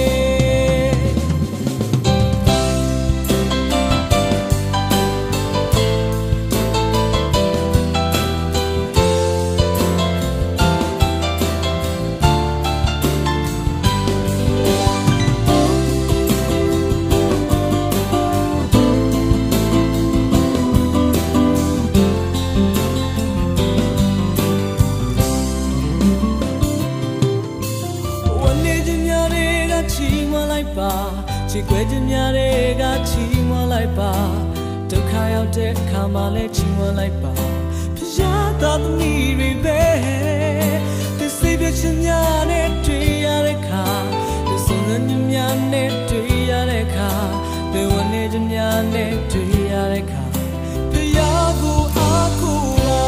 She quitted me a got chimo like bar. Took I out there, come on, let chimo like bar. Piata the mirror bed. The savior Chimiane, Triareca. The son of Miane, Triareca. The one age of Miane, Triareca. Piago Akua.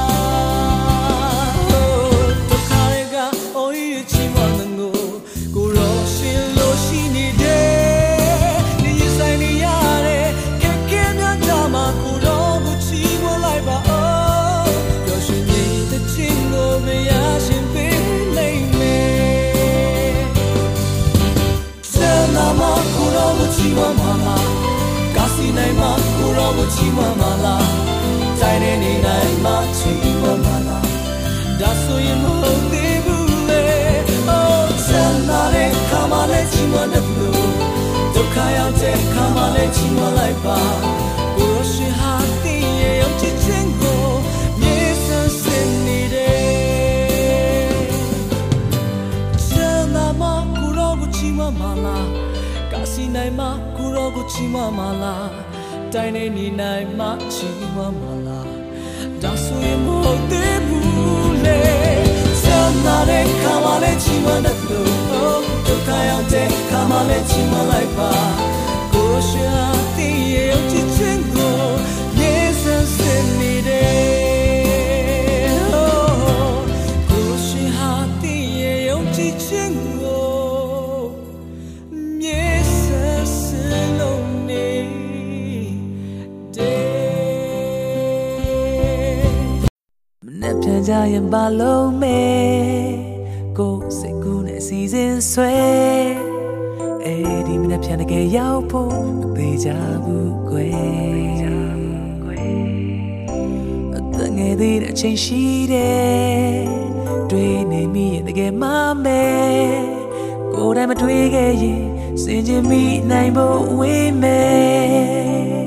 Tokarega, oh, you chimango. Go Roshi, Loshi, need it. Chimamala, Casinama, Kurogo Chimamala, Tainani Naima Chimamala, Dasuimo de Bule, oh, Sanare, Kamale Chimandaplu, Tokaya de Kamale Chimalaiba, Kuroshi Hati, Yotichingo, yes, send it. Chanama, Kurogo Chimamala. Casinama, Kurogo Chimamala, Tainani Naima Chimamala, Dasuimo de Bule. want that low to cry out there come on let you my life go share the teaching go yes I send me there go share the teaching go yes I send lonelyပြန်ကြရင်ပါလုံးမဲကိုယ်စိတ်ကူးနဲ့စီစဉ်ဆွဲဒီမနေ့ပြန်တကယ်ရောက်ဖို့မသေးကြဘူးကွယ်အသက်ငယ်သေးတဲ့အချိန်ရှိတယ်တွေ့နေမိရင်တကယ်မမဲကိုယ်တိုင်မတွေ့ခဲ့ရင်စင်ချင်မိနိုင်ဖို့ဝေးမယ်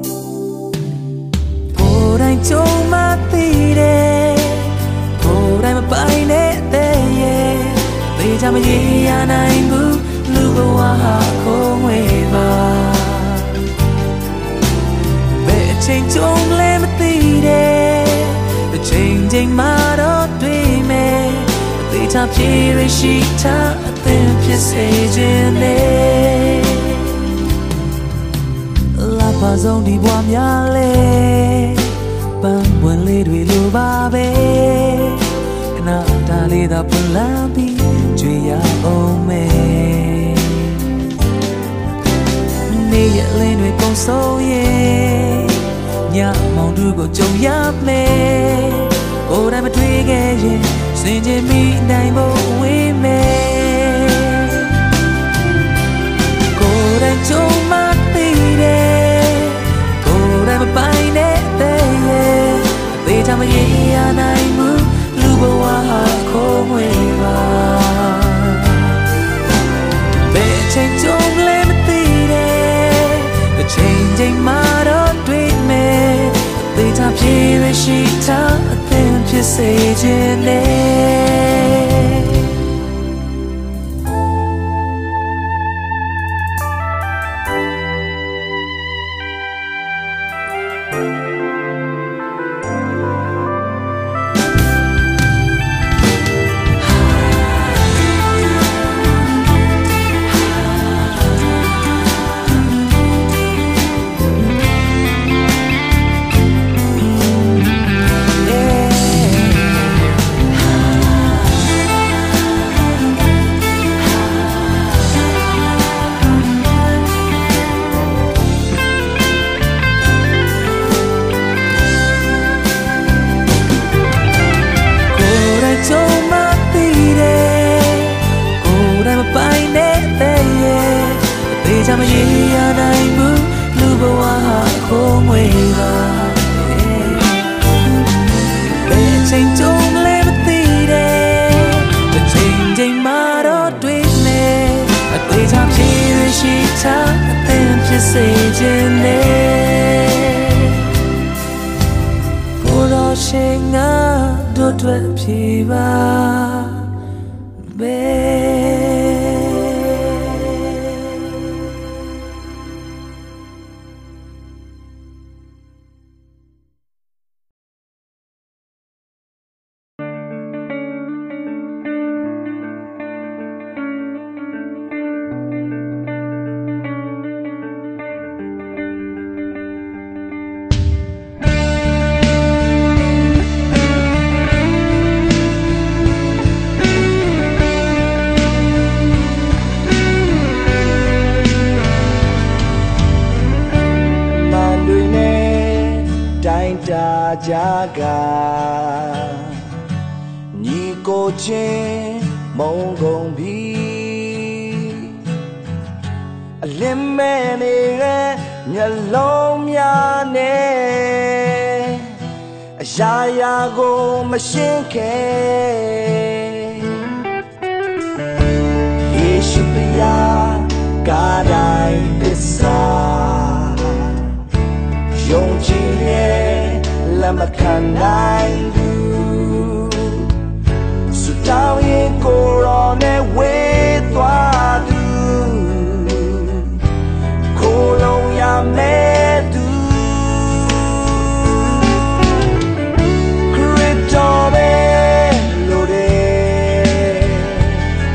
ကိုယ်တိုင်ကြုံမှသိတယ်I'm a pine there, yeah. They tell me I'm good. Look what home we've Better change don't let me see it. The changing model dream they tell me she taught them just aging La paz on the warm yale. But when little love na dali da pulambi juya ome ne ya lin we kong so ye nya mong du ko jong ya me ko dai ma twi ke yin sin chin mi nai mo we me ko dai jong ma ti de ko dai ma pai ne de ye they tell me ya nai mu Don't let me see it. The changing model dream me. They tap here and she taught them just aging Tell me yeah, I'm good. Look what home we've change don't let me see it. The changing model dream me. A great time here she taught them just aging Put all shing up, do it, Piva. Jaga Niko Chin Mongong Bi Lemene Nyalom Yane Jaya Go Mashinke Yeshua Gadai Pisa Yong Chile Lama Kanai Du Sutao Yin Korone We Twa Du Kolong Ya Me Du Kritobe Lode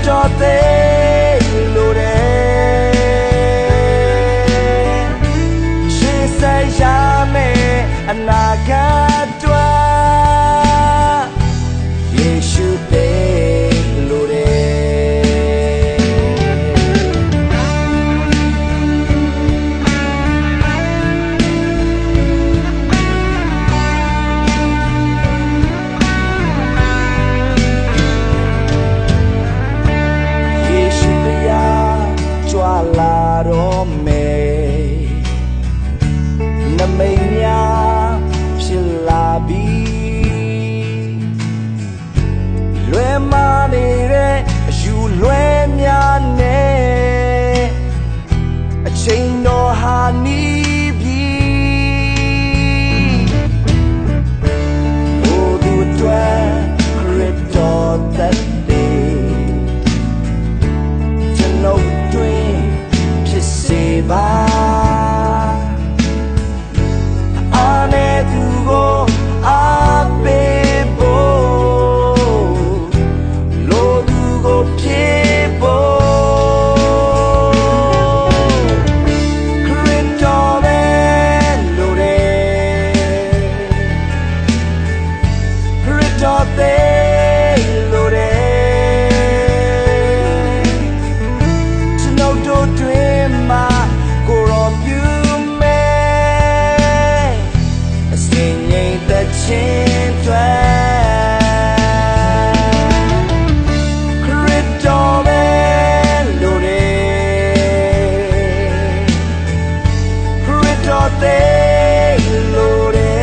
တော်သေးလို့တဲ့ရှေ့ဆက်ရမယ်အနာဂတ်တွေယေရှုသေးလို့တဲ့လာတော့မယ်နမိတ်များဖြစ်လာပြီလွယ်မနေတဲ့အယူလွယ်များနဲ့အချိန်တော်ဟာနီးပြီဘို့သူအတွက်ခရစ်တော်သက်ပါအာနေသူကိုအားပေးဖို့လိုသူကိုဖြစ်ဖို့ခရစ်တော်ပဲလိုတယ်ခရစ်တော်သေးလိုတယ်ကျွန်တော်တို့တွင်မှာချင်းတွေခရစ်တော်ပဲလိုတယ်ခရစ်တော်သေးလို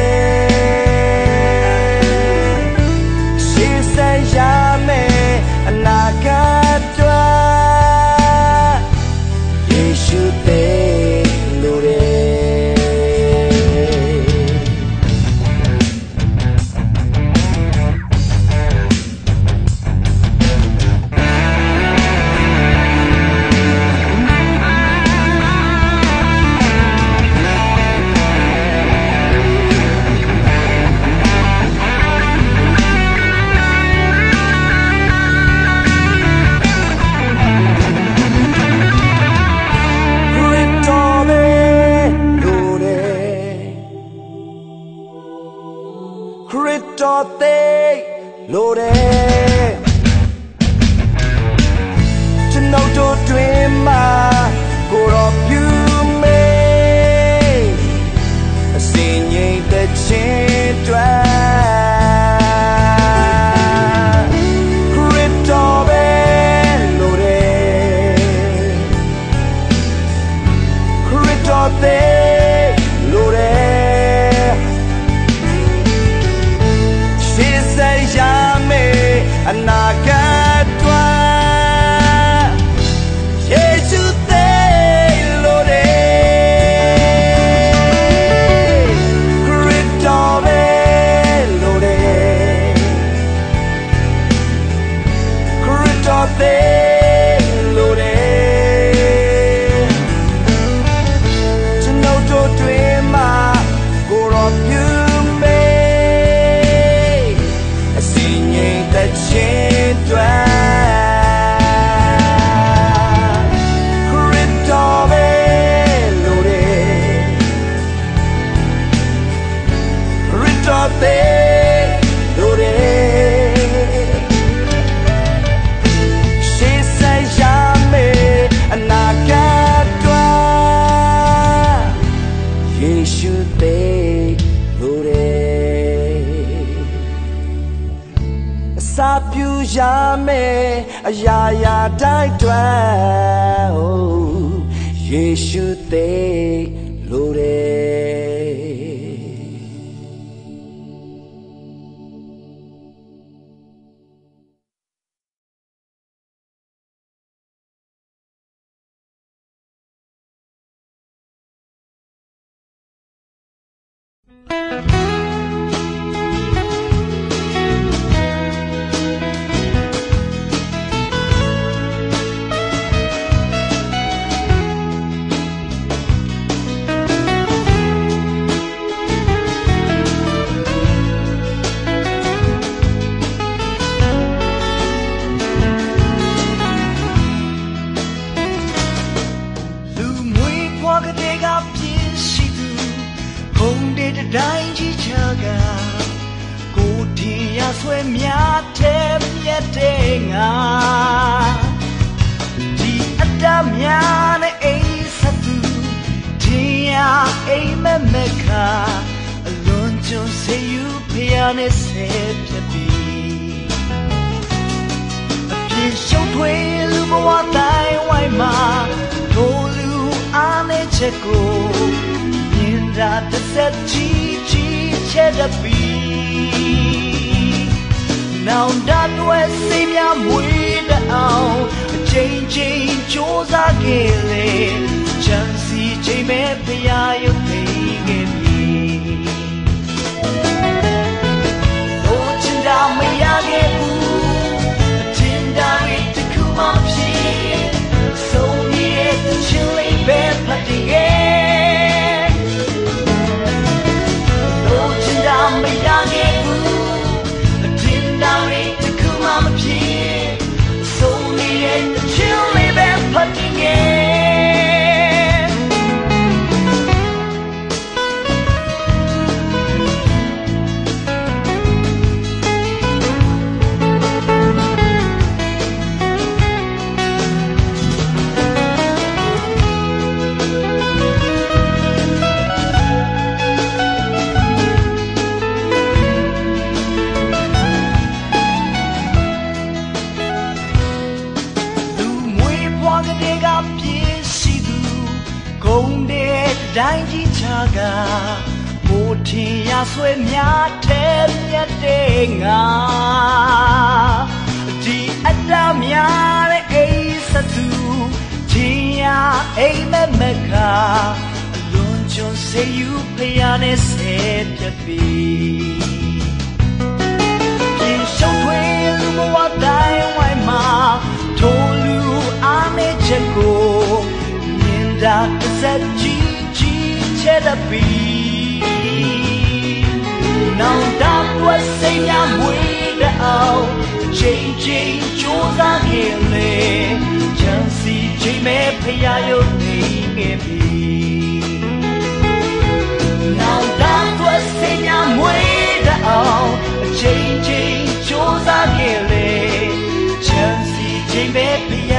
တယ်ရှေ့ဆက်ရမယ်အနာဂတ်တွေယေရှုသေးလိုတယ်ခရစ်တော်သေးလိုတယ်ကျွန်တော်တို့တွင်မှာကိုရောပြုမေးအစဉ်ငြိမ်သက်ခြင်းတွေခရစ်တော်ပဲလိုတယ်ခရစ်တော်သေးလိုတယ်အနာဂတ်တွေယေရှုသေးလိုတယ်ခရစ်တော်ပဲလိုတယ်ခရစ်တော်သေးလိုတယ်ကျွန်တော်တို့တွင်မှာကိုရောပြုချင်းတွေခရစ်တော်ပဲလိုတယ်ခရစ်တော်သေးလိုတယ်ရှေ့ဆက်ရမယ်အနာဂတ်တွေယေရှုသေးလိုတယ်စာပြူရမယ်အရာရာတိုင်းတွေယေရှုသေးလိုတယ်များထဲမြတ်တဲ့ငါဒီအတ္တများနဲ့အိစသူတင်ရအိမမခါအလွန်ကျွန်းစေယူဖျားနဲ့ဆေးပြပြီအပြည့်ရှုံးထွေးလူဘဝတိုင်းဝိုင်းမှာထိုလူအားနဲ့ချက်ကိုမြင်တာတစ်ဆက်ချီချက်တပီနောင်တတွေစိတ်များမွေးတအောင်အချိန်ချင်းကြိုးစားခဲ့လေချမ်းစီချိန်မဲ့ဖရာရုပ်သိခဲ့ပြီလို့ချင်တာမရခဲ့ဘူးအထင်တာတွေတခုမှဖြစ်ဆုံးနေတဲ့ချင်လေးပဲဖတ်တင်ခဲ့မရခဲ့ဘူးအထင်တာတွေတခုမှမဖြစ်ဆုံးနေတဲ့ချင်လေးပဲဖတ်တင်ခဲ့တိုင်းကြီးချာကမိုးထင်ရဆွဲများထဲမြတ်တဲ့ငါဒီအတ္တများတဲ့အိစသူချင်းရအိမမခါအလွန်ကျွန်းစေယူဖျားနဲ့ဆေးပြပြီပြင်ရှုံးထွေးလူဘဝတိုင်းဝိုင်းမှာထိုလူအားနဲ့ချက်ကိုမြင်တာတစ်ဆက်ကြီးချက်တပီနောင်တတွေစိတ်များမွေးတအောင်ချိန်ချိန်ကြိုးစားခဲ့လေချမ်းစီချိန်မဲ့ဖရာရုပ်သိခဲ့ပြီနောင်တတွေစိတ်များမွေးတအောင်ချိန်ချိန်ကြိုးစားခဲ့လေချမ်းစီချိန်မဲ့ဖရာ